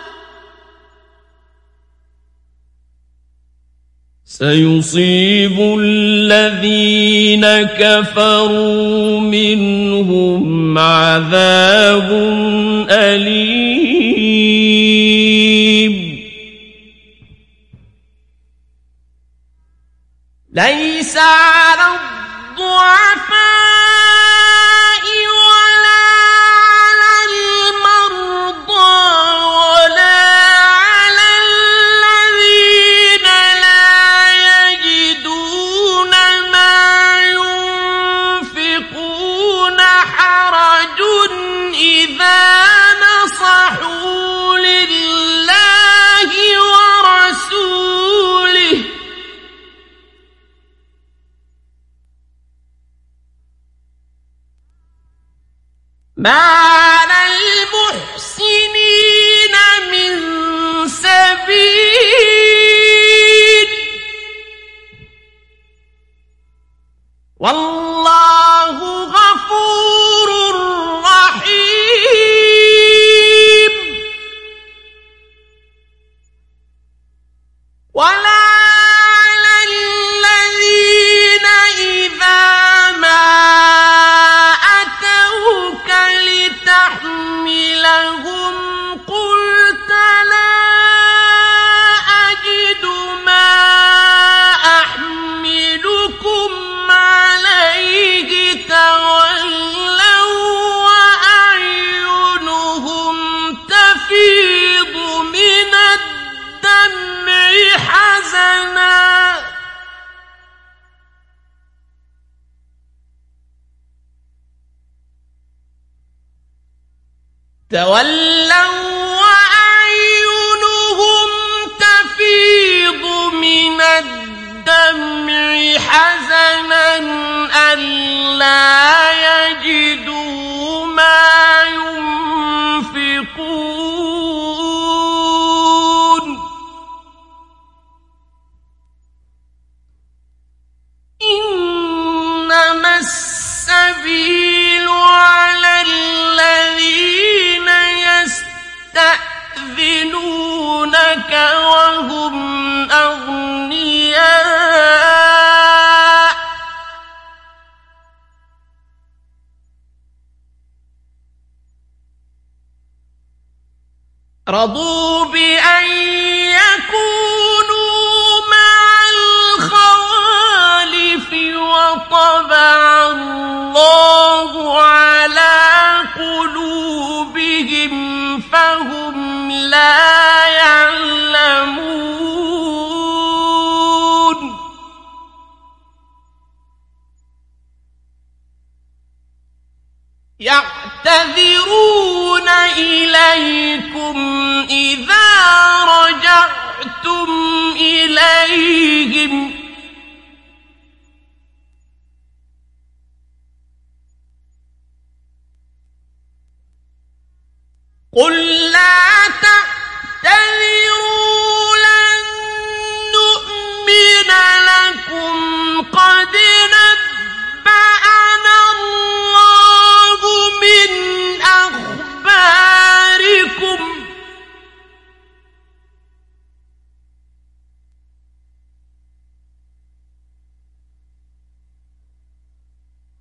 سيصيب الذين كفروا منهم عذاب أليم ليس على الضعفاء ولا على المرضى ولا على الذين لا يجدون ما ينفقون حرج إذا نصحوا لله ورسوله ما على المحسنين من سبيل والله غفور رحيم ولا على الذين إذا ما أتوك لتحملهم قلت لا أجد ما أحملكم عليه تولوا وأعينهم تفيض من الدمع حزنا تولوا وأعينهم تفيض من الدمع حزنا ألا يجدوا ما ينفقون إنما السبيل على الذين يستأذنونك وهم أغنياء رضوا بأن يكونوا مع الخوالف وطبع الله على قلوبهم فهم لا يعلمون يعتذرون إليكم إذا رجعتم إليهم قل لا تعتذروا لن نؤمن لكم قد نبأنا الله من أخباركم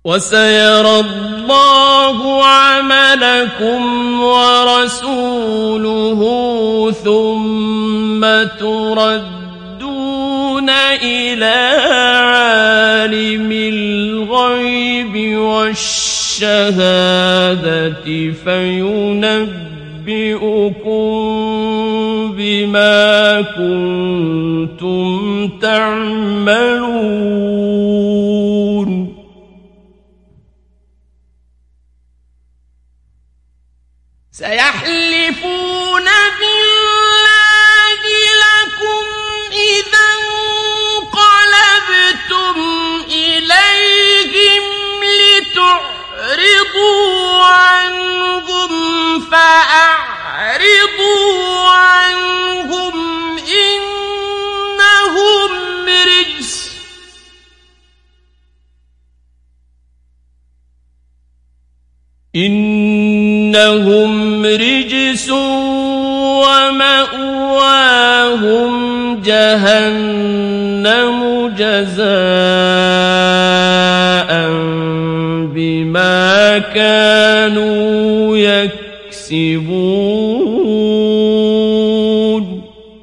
وسيرى الله عملكم ورسوله ثم تردون إلى عالم الغيب والشهادة فينبئكم بما كنتم تعملون سيحلفون بالله لكم إذا انقلبتم إليهم لتعرضوا عنهم فأعرضوا عنهم إنهم رجس إنهم رجس ومأواهم جهنم جزاء بما كانوا يكسبون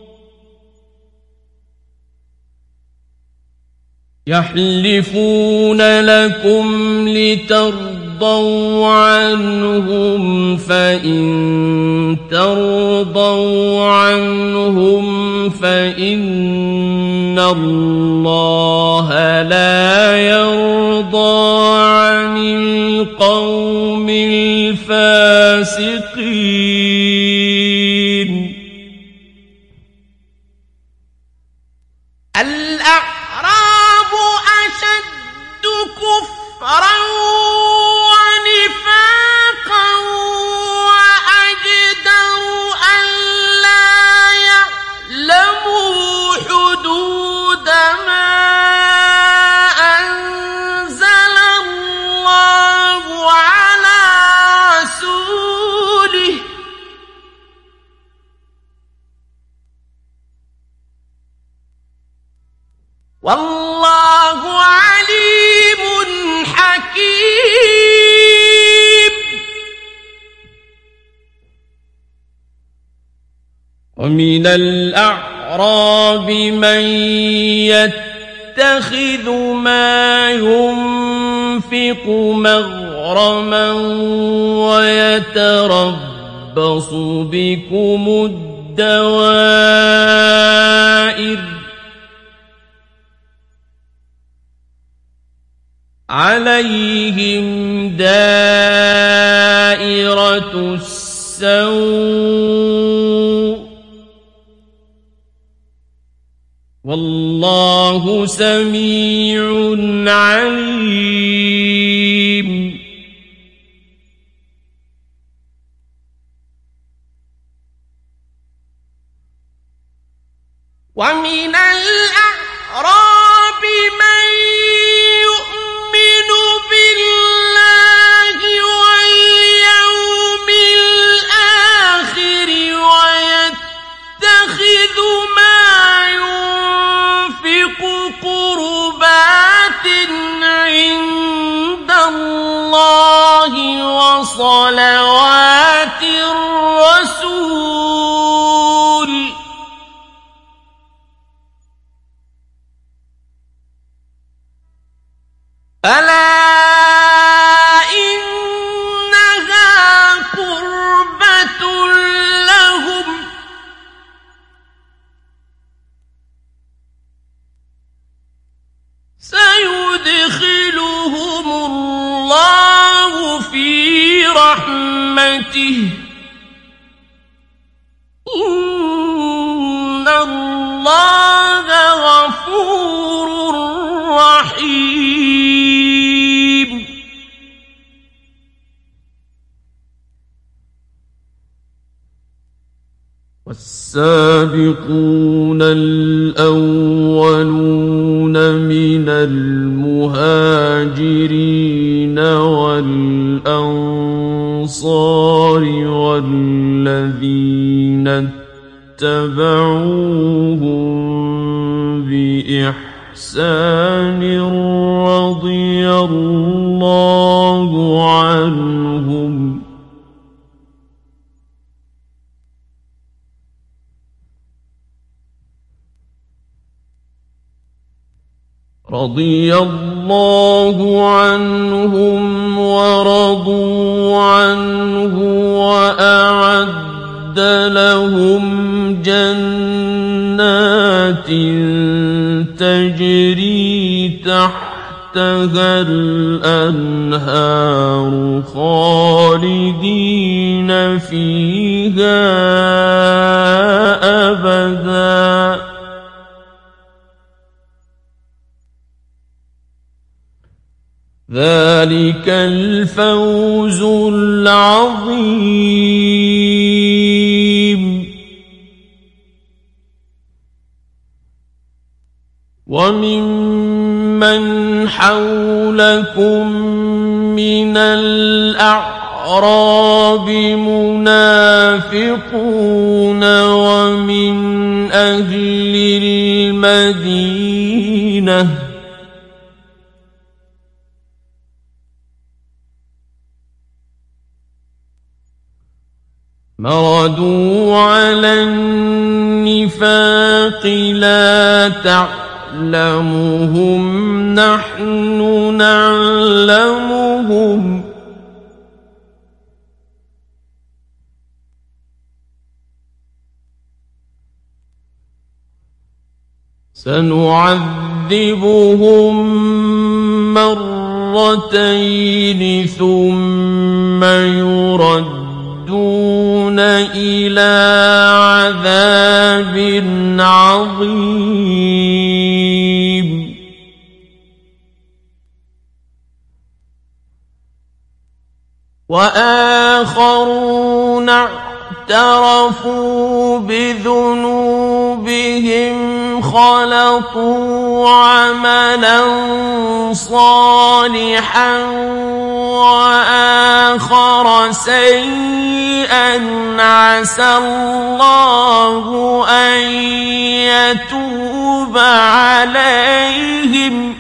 يحلفون لكم لترضوا عنهم فإن ترضوا عنهم فإن الله لا يرضى عن القوم الفاسقين الأعراب أشد كفرا ونفاقا وأجدر ألا يعلموا حدود ما أنزل الله على رسوله والله عليم حكيم ومن الأعراب من يتخذ ما ينفق مغرما ويتربص بكم الدوائر عليهم دائرة السوء والله سميع عليم ومن الأعراب من يؤمن بالله واليوم الآخر ويتخذ ما ينفق قربات عند الله وصلوات الرسول ألا إنها قربة لهم سيدخلهم الله في رحمته إن الله غفور رحيم والسابقون الأولون من المهاجرين والأنصار والذين اتبعوهم بإحسان رضي الله رضي الله عنهم ورضوا عنه وأعد لهم جنات تجري تحتها الأنهار خالدين فيها أبدا ذلك الفوز العظيم. وممن حولكم من الأعراب منافقون ومن أهل المدينة مردوا على النفاق لا تعلمهم نحن نعلمهم سنعذبهم مرتين ثم يرد دون إلى عذاب عظيم. وآخرون اعترفوا بذنوبهم خلطوا عملا صالحا وآخر سيئا عسى الله أن يتوب عليهم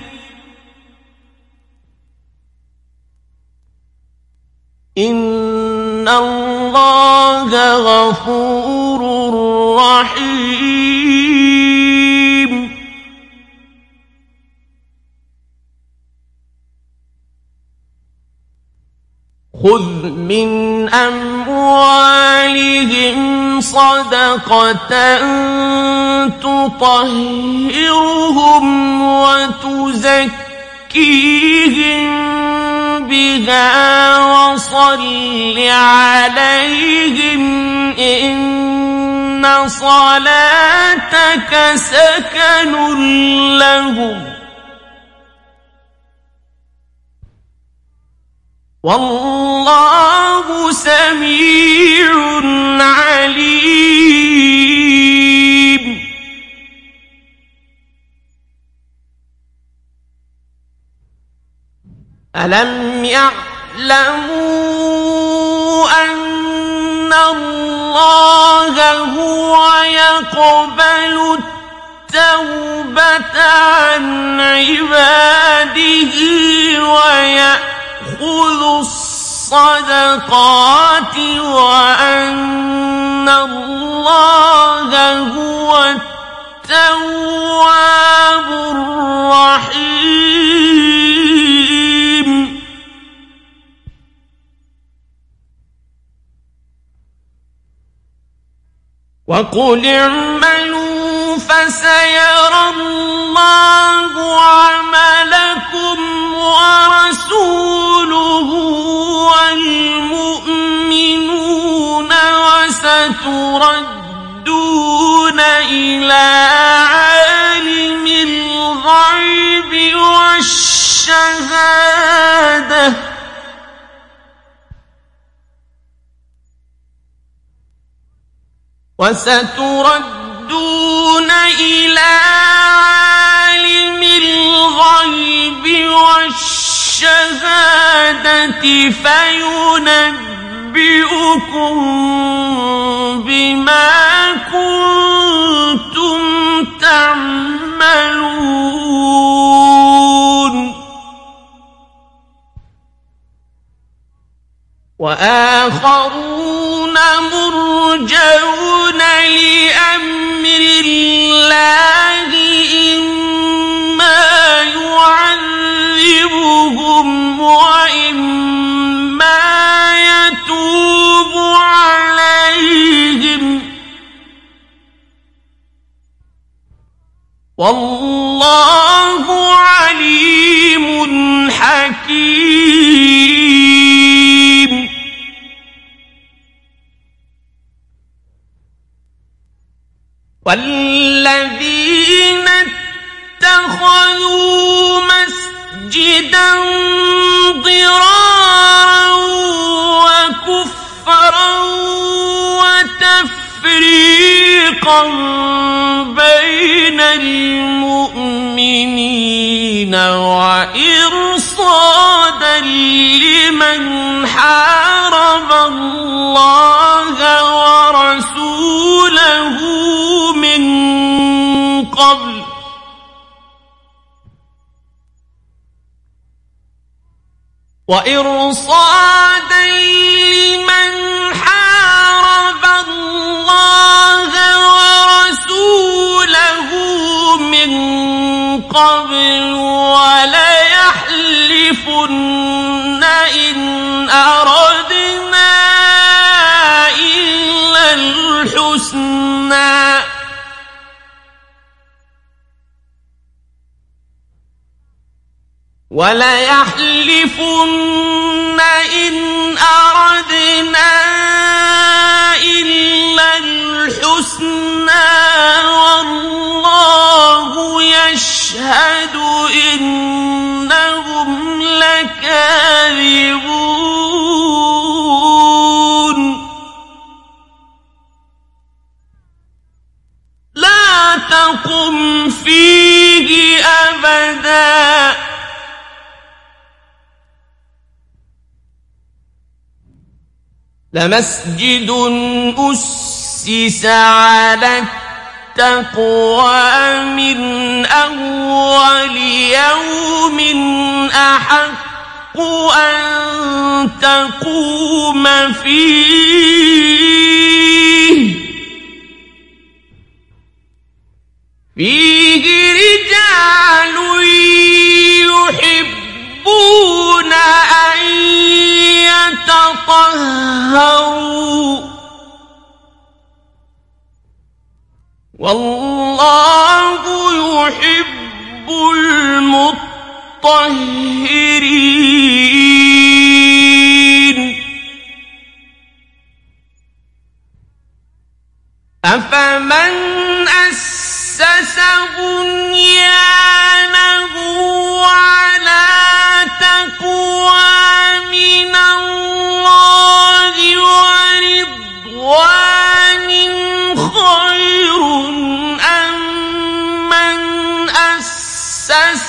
إن الله غفور رحيم. خذ من أموالهم صدقة تطهرهم وتزكيهم بها وصل عليهم إن صلاتك سكن لهم والله سميع عليم. ألم يعلموا أن الله هو يقبل التوبة عن عباده ويأخذ الصدقات وأن الله هو التواب الرحيم. وقل اعملوا فسيرى الله عملكم ورسوله والمؤمنون وستردون إلى عالم الغيب والشهادة وستردون إلى عالم الغيب والشهادة فينبئكم بما كنتم تعملون. وآخرون مرجون لأمر الله إما وإما يتوب عليهم والله عليم حكيم. والذين اتخذوا مسجدا ضرارا وكفرا وتفريقا بين المؤمنين وإرصادا لمن حارب الله ورسوله من قبل وإرصادا لمن حارب الله ورسوله من قبل وليحلفن إن أردنا إلا الحسنى وليحلفن إن أردنا إلا الحسنى والله يشهد إنهم لكاذبون. لا تقم فيه أبدا لمسجد أسس على التقوى من أول يوم أحق أن تقوم فيه فيه رجال يحبون أن يتطهروا والله يحب المطهرين. أفمن أسس بنيانه على تقوى من الله ورضوان خير أم من أسس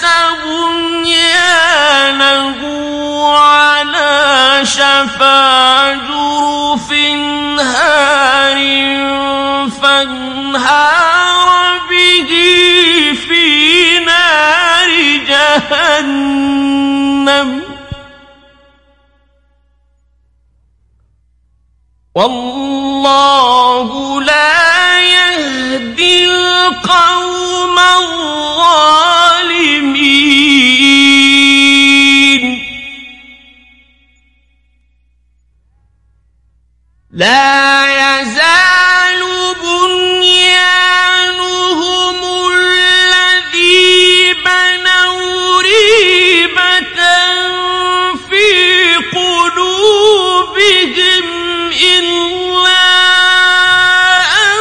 بنيانه على شفا جرف هار فانهار به في نار جهنم والله لا يهدي القوم الظالمين. لا يزال بنيانهم الذي بنوا ريبة في قلوبهم إلا أن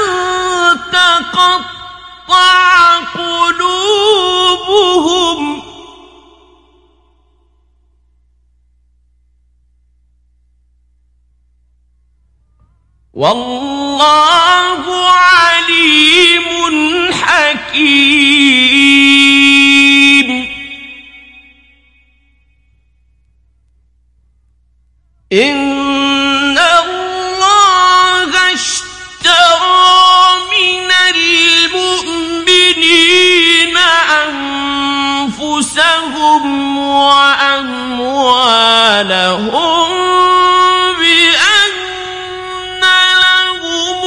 تقطع قلوبهم والله عليم حكيم. إن الله اشترى من المؤمنين أنفسهم وأموالهم بأن لهم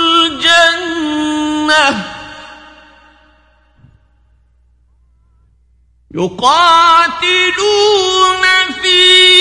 الجنة يقاتلون في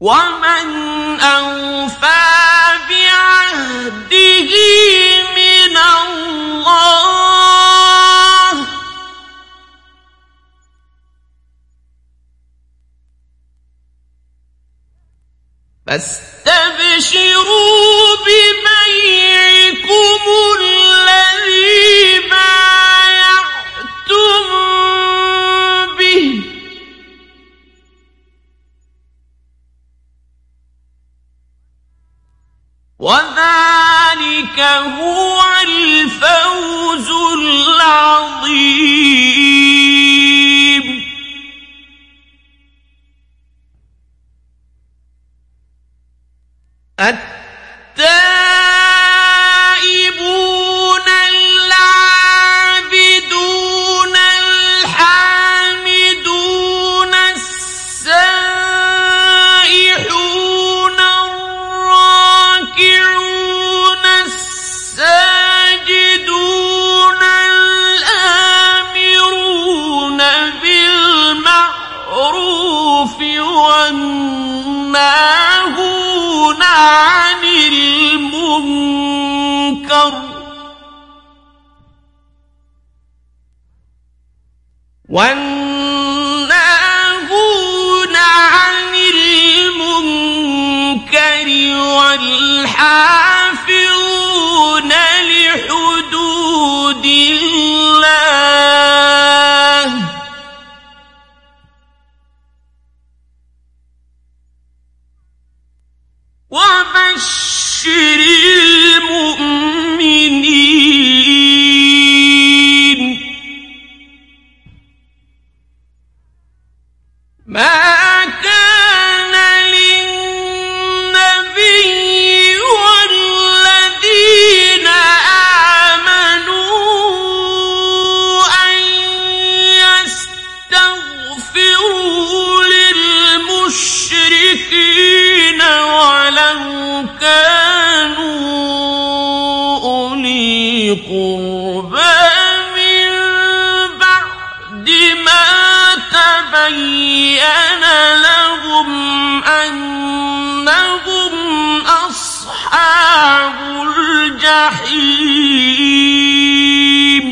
ومن أوفى بعهده من الله فاستبشروا ببيعكم الذي بايعتم به وذلك هو الفوز العظيم. التائبون العابدون الحامدون السائحون الراكعون الساجدون الآمرون بالمعروف والناهون عن المنكر والناهون عن المنكر والحافظون لحدود الله وبشر المؤمنين. ما كان للنبي والذين آمنوا أن يستغفروا للمشركين ولو كانوا أولي قربى من بعد ما تبين لهم أنهم أصحاب الجحيم.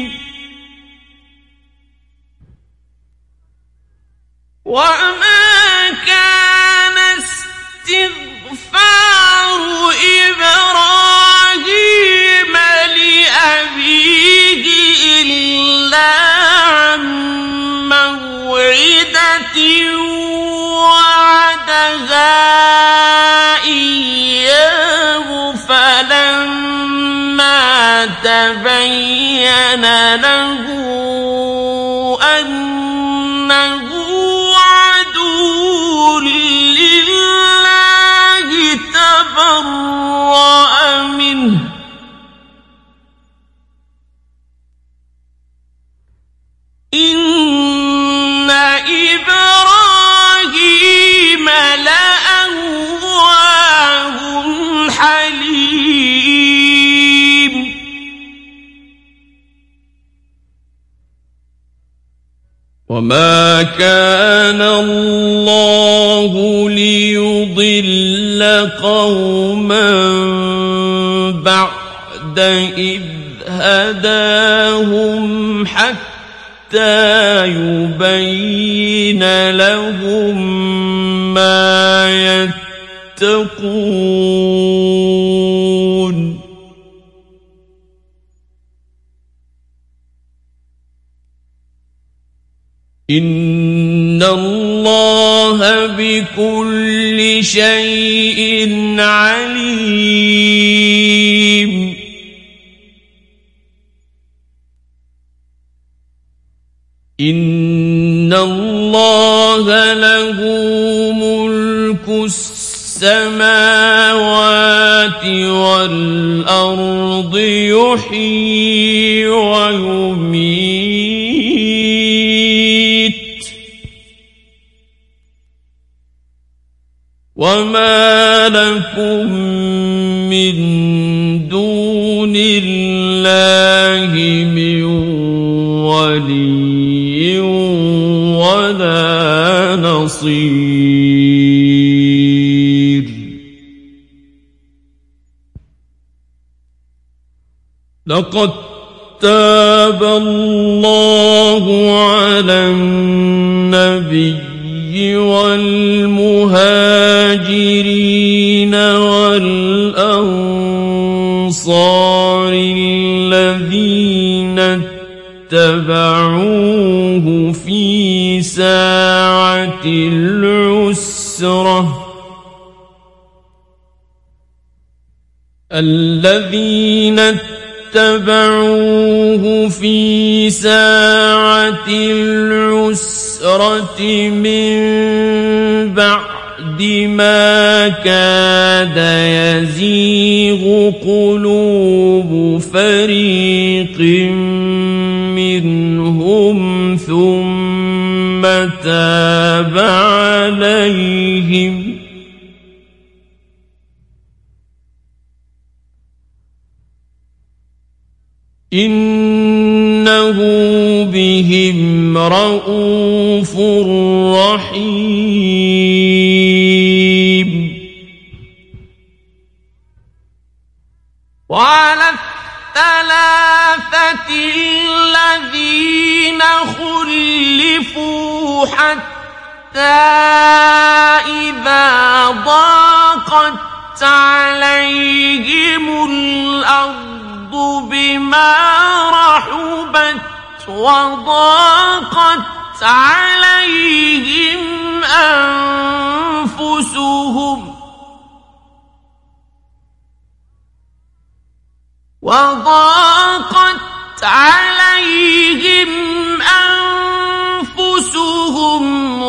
وما كان استغفار إبراهيم لأبيه إلا عن موعدة وعدها إياه فلما تبين له أنه عدو لله تبرأ منه إن إبراهيم لأواه حليم. وما كان الله ليضل قوما بعد إذ هداهم حتى يبين لهم ما يتقون. إن الله بكل شيء عليم. إن الله له ملك السماوات والأرض يحيي ويميت وما لكم من دون الله من ولي ولا نصير. لقد تاب الله على النبي والمهاجرين والأنصار الذين اتبعوه في ساعة العسرة الذين اتبعوه في ساعة العسرة من بعد ما كاد يزيغ قلوب فريق منهم ثم تاب عليهم إنه بهم رءوف رحيم. وعلى الثلاثة الذين خلفوا حتى إذا ضاقت عليهم الأرض بما رحبت وضاقت عليهم أنفسهم وضاقت عليهم أنفسهم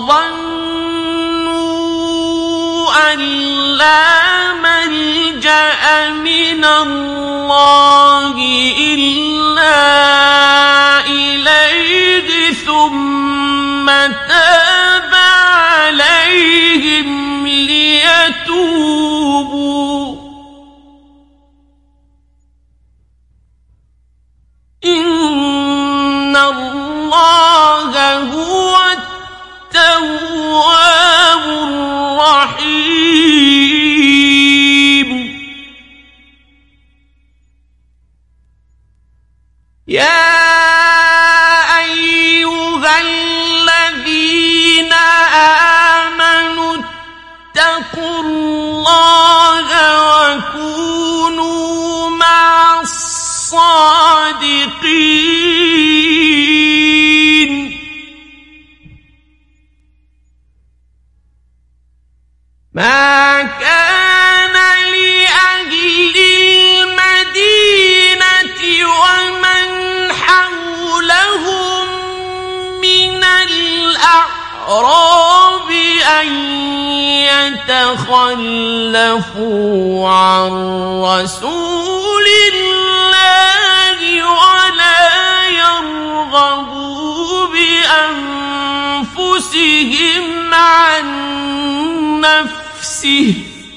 وظنوا أن لا ملجأ من الله إلا إليه ثم تاب عليهم ليتوبوا إن الله هو التواب الرحيم. يا أيها الذين آمنوا اتقوا الله وكونوا مع الصادقين. ما كان لأهل المدينة ومن حولهم من الأعراب أن يتخلفوا عن رسول الله ولا يرغبوا بأنفسهم عن نفسه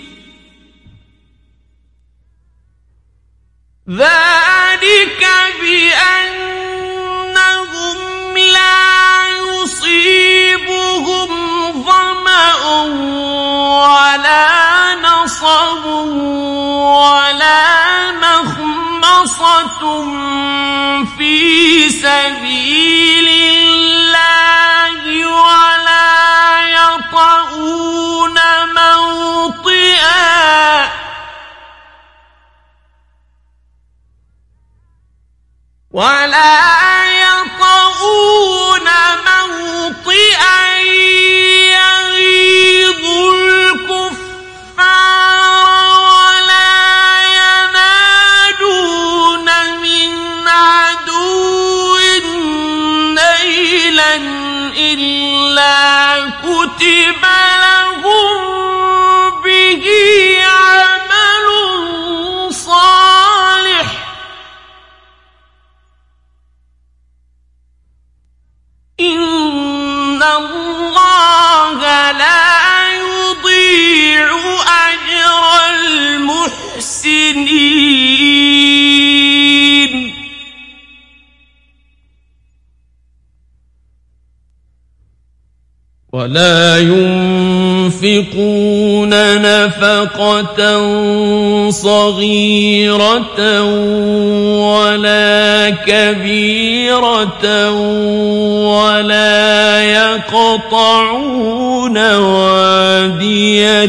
ذلك بأنهم لا يصيبهم ظمأ ولا نصب ولا مخمصة في سبيل الله ولا يطؤون موطئا ولا يطؤون موطئا يغيظ الكفار ولا ينالون من عدو نيلا إلا كتب لهم به عمل صالح إن الله لا يضيع أجر المحسنين. ولا ينفقون ينفقون نفقة صغيرة ولا كبيرة ولا يقطعون واديا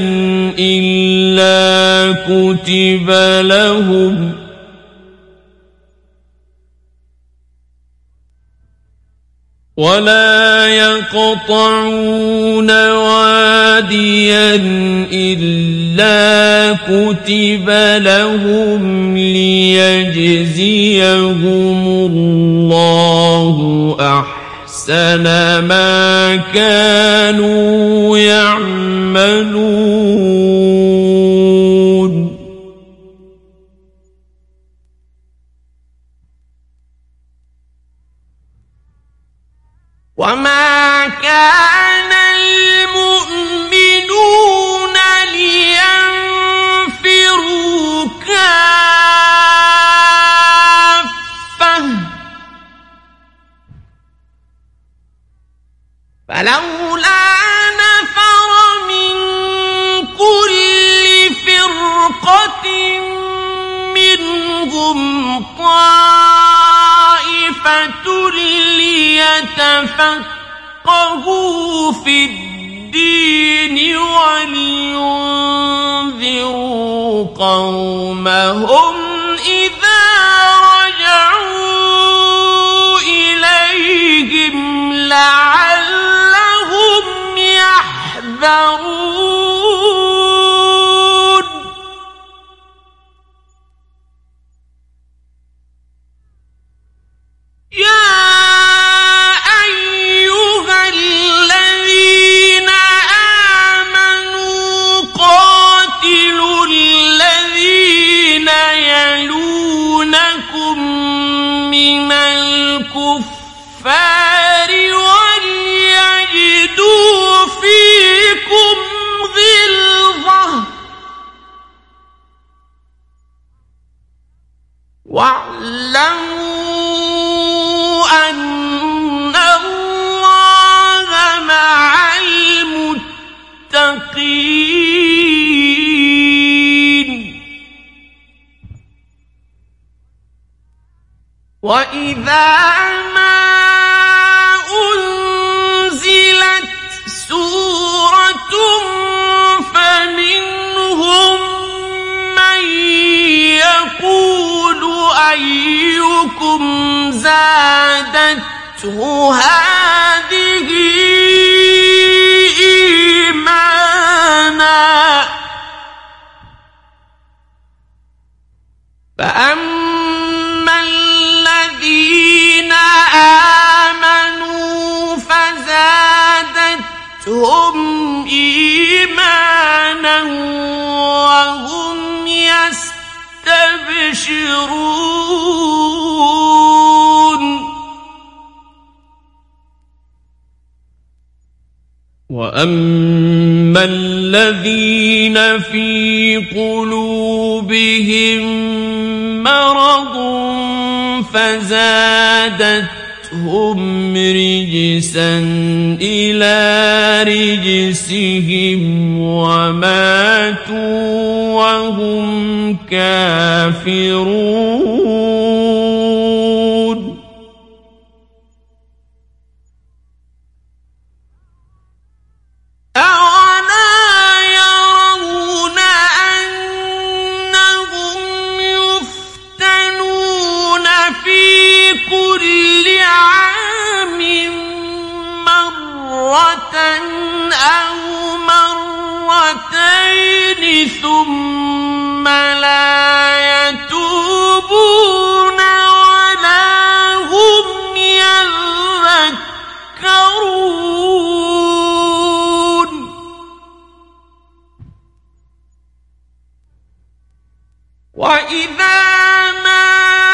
إلا كتب لهم ولا يقطعون واديا إلا كتب لهم ليجزيهم الله أحسن ما كانوا يعملون. وما كان المؤمنون لينفروا كافة فلولا نفر من كل فرقة منهم طائفة ليتفقهوا في الدين ولينذروا قومهم إذا رجعوا إليهم لعلهم يحذرون. يا من الكفار وليجدوا فيكم غلظة واعلموا أن الله مع المتقين. وإذا ما أنزلت سورة فمنهم من يقول أيكم زادته هذه إيمانا فأما الذين آمنوا فزادتهم إيمانا وهم يستبشرون. وأما الذين في قلوبهم مرض فزادتهم رجسا إلى رجسهم وماتوا وهم كافرون. أو مرتين ثم لا يتوبون ولا هم يذكرون. وإذا ما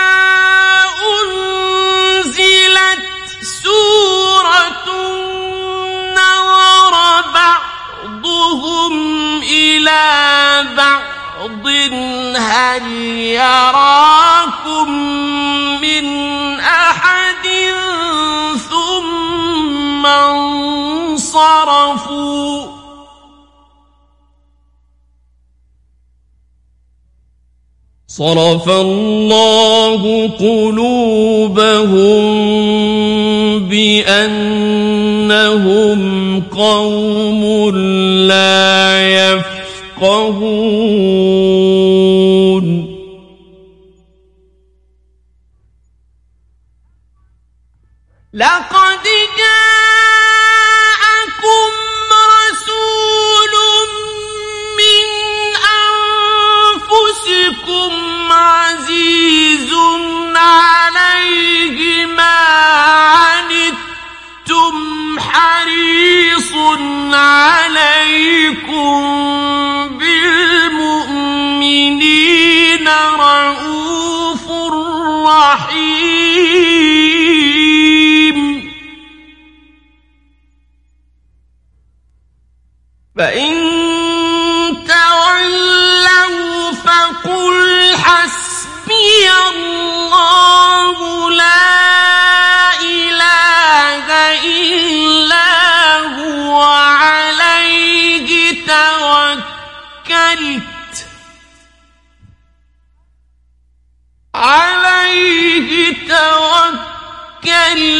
أنزلت سورة بعضهم إلى بعض هل يراكم من أحد ثم انصرفوا صرف الله قلوبهم بأنهم قوم لا يفقهون لقد جاءكم رسول من أنفسكم عزيز عليه ما عنتم حريص عليكم بالمؤمنين رؤوف رحيم فإن تولوا فقل حسبي الله لا إله إلا هو عليه توكلت عليه توكلت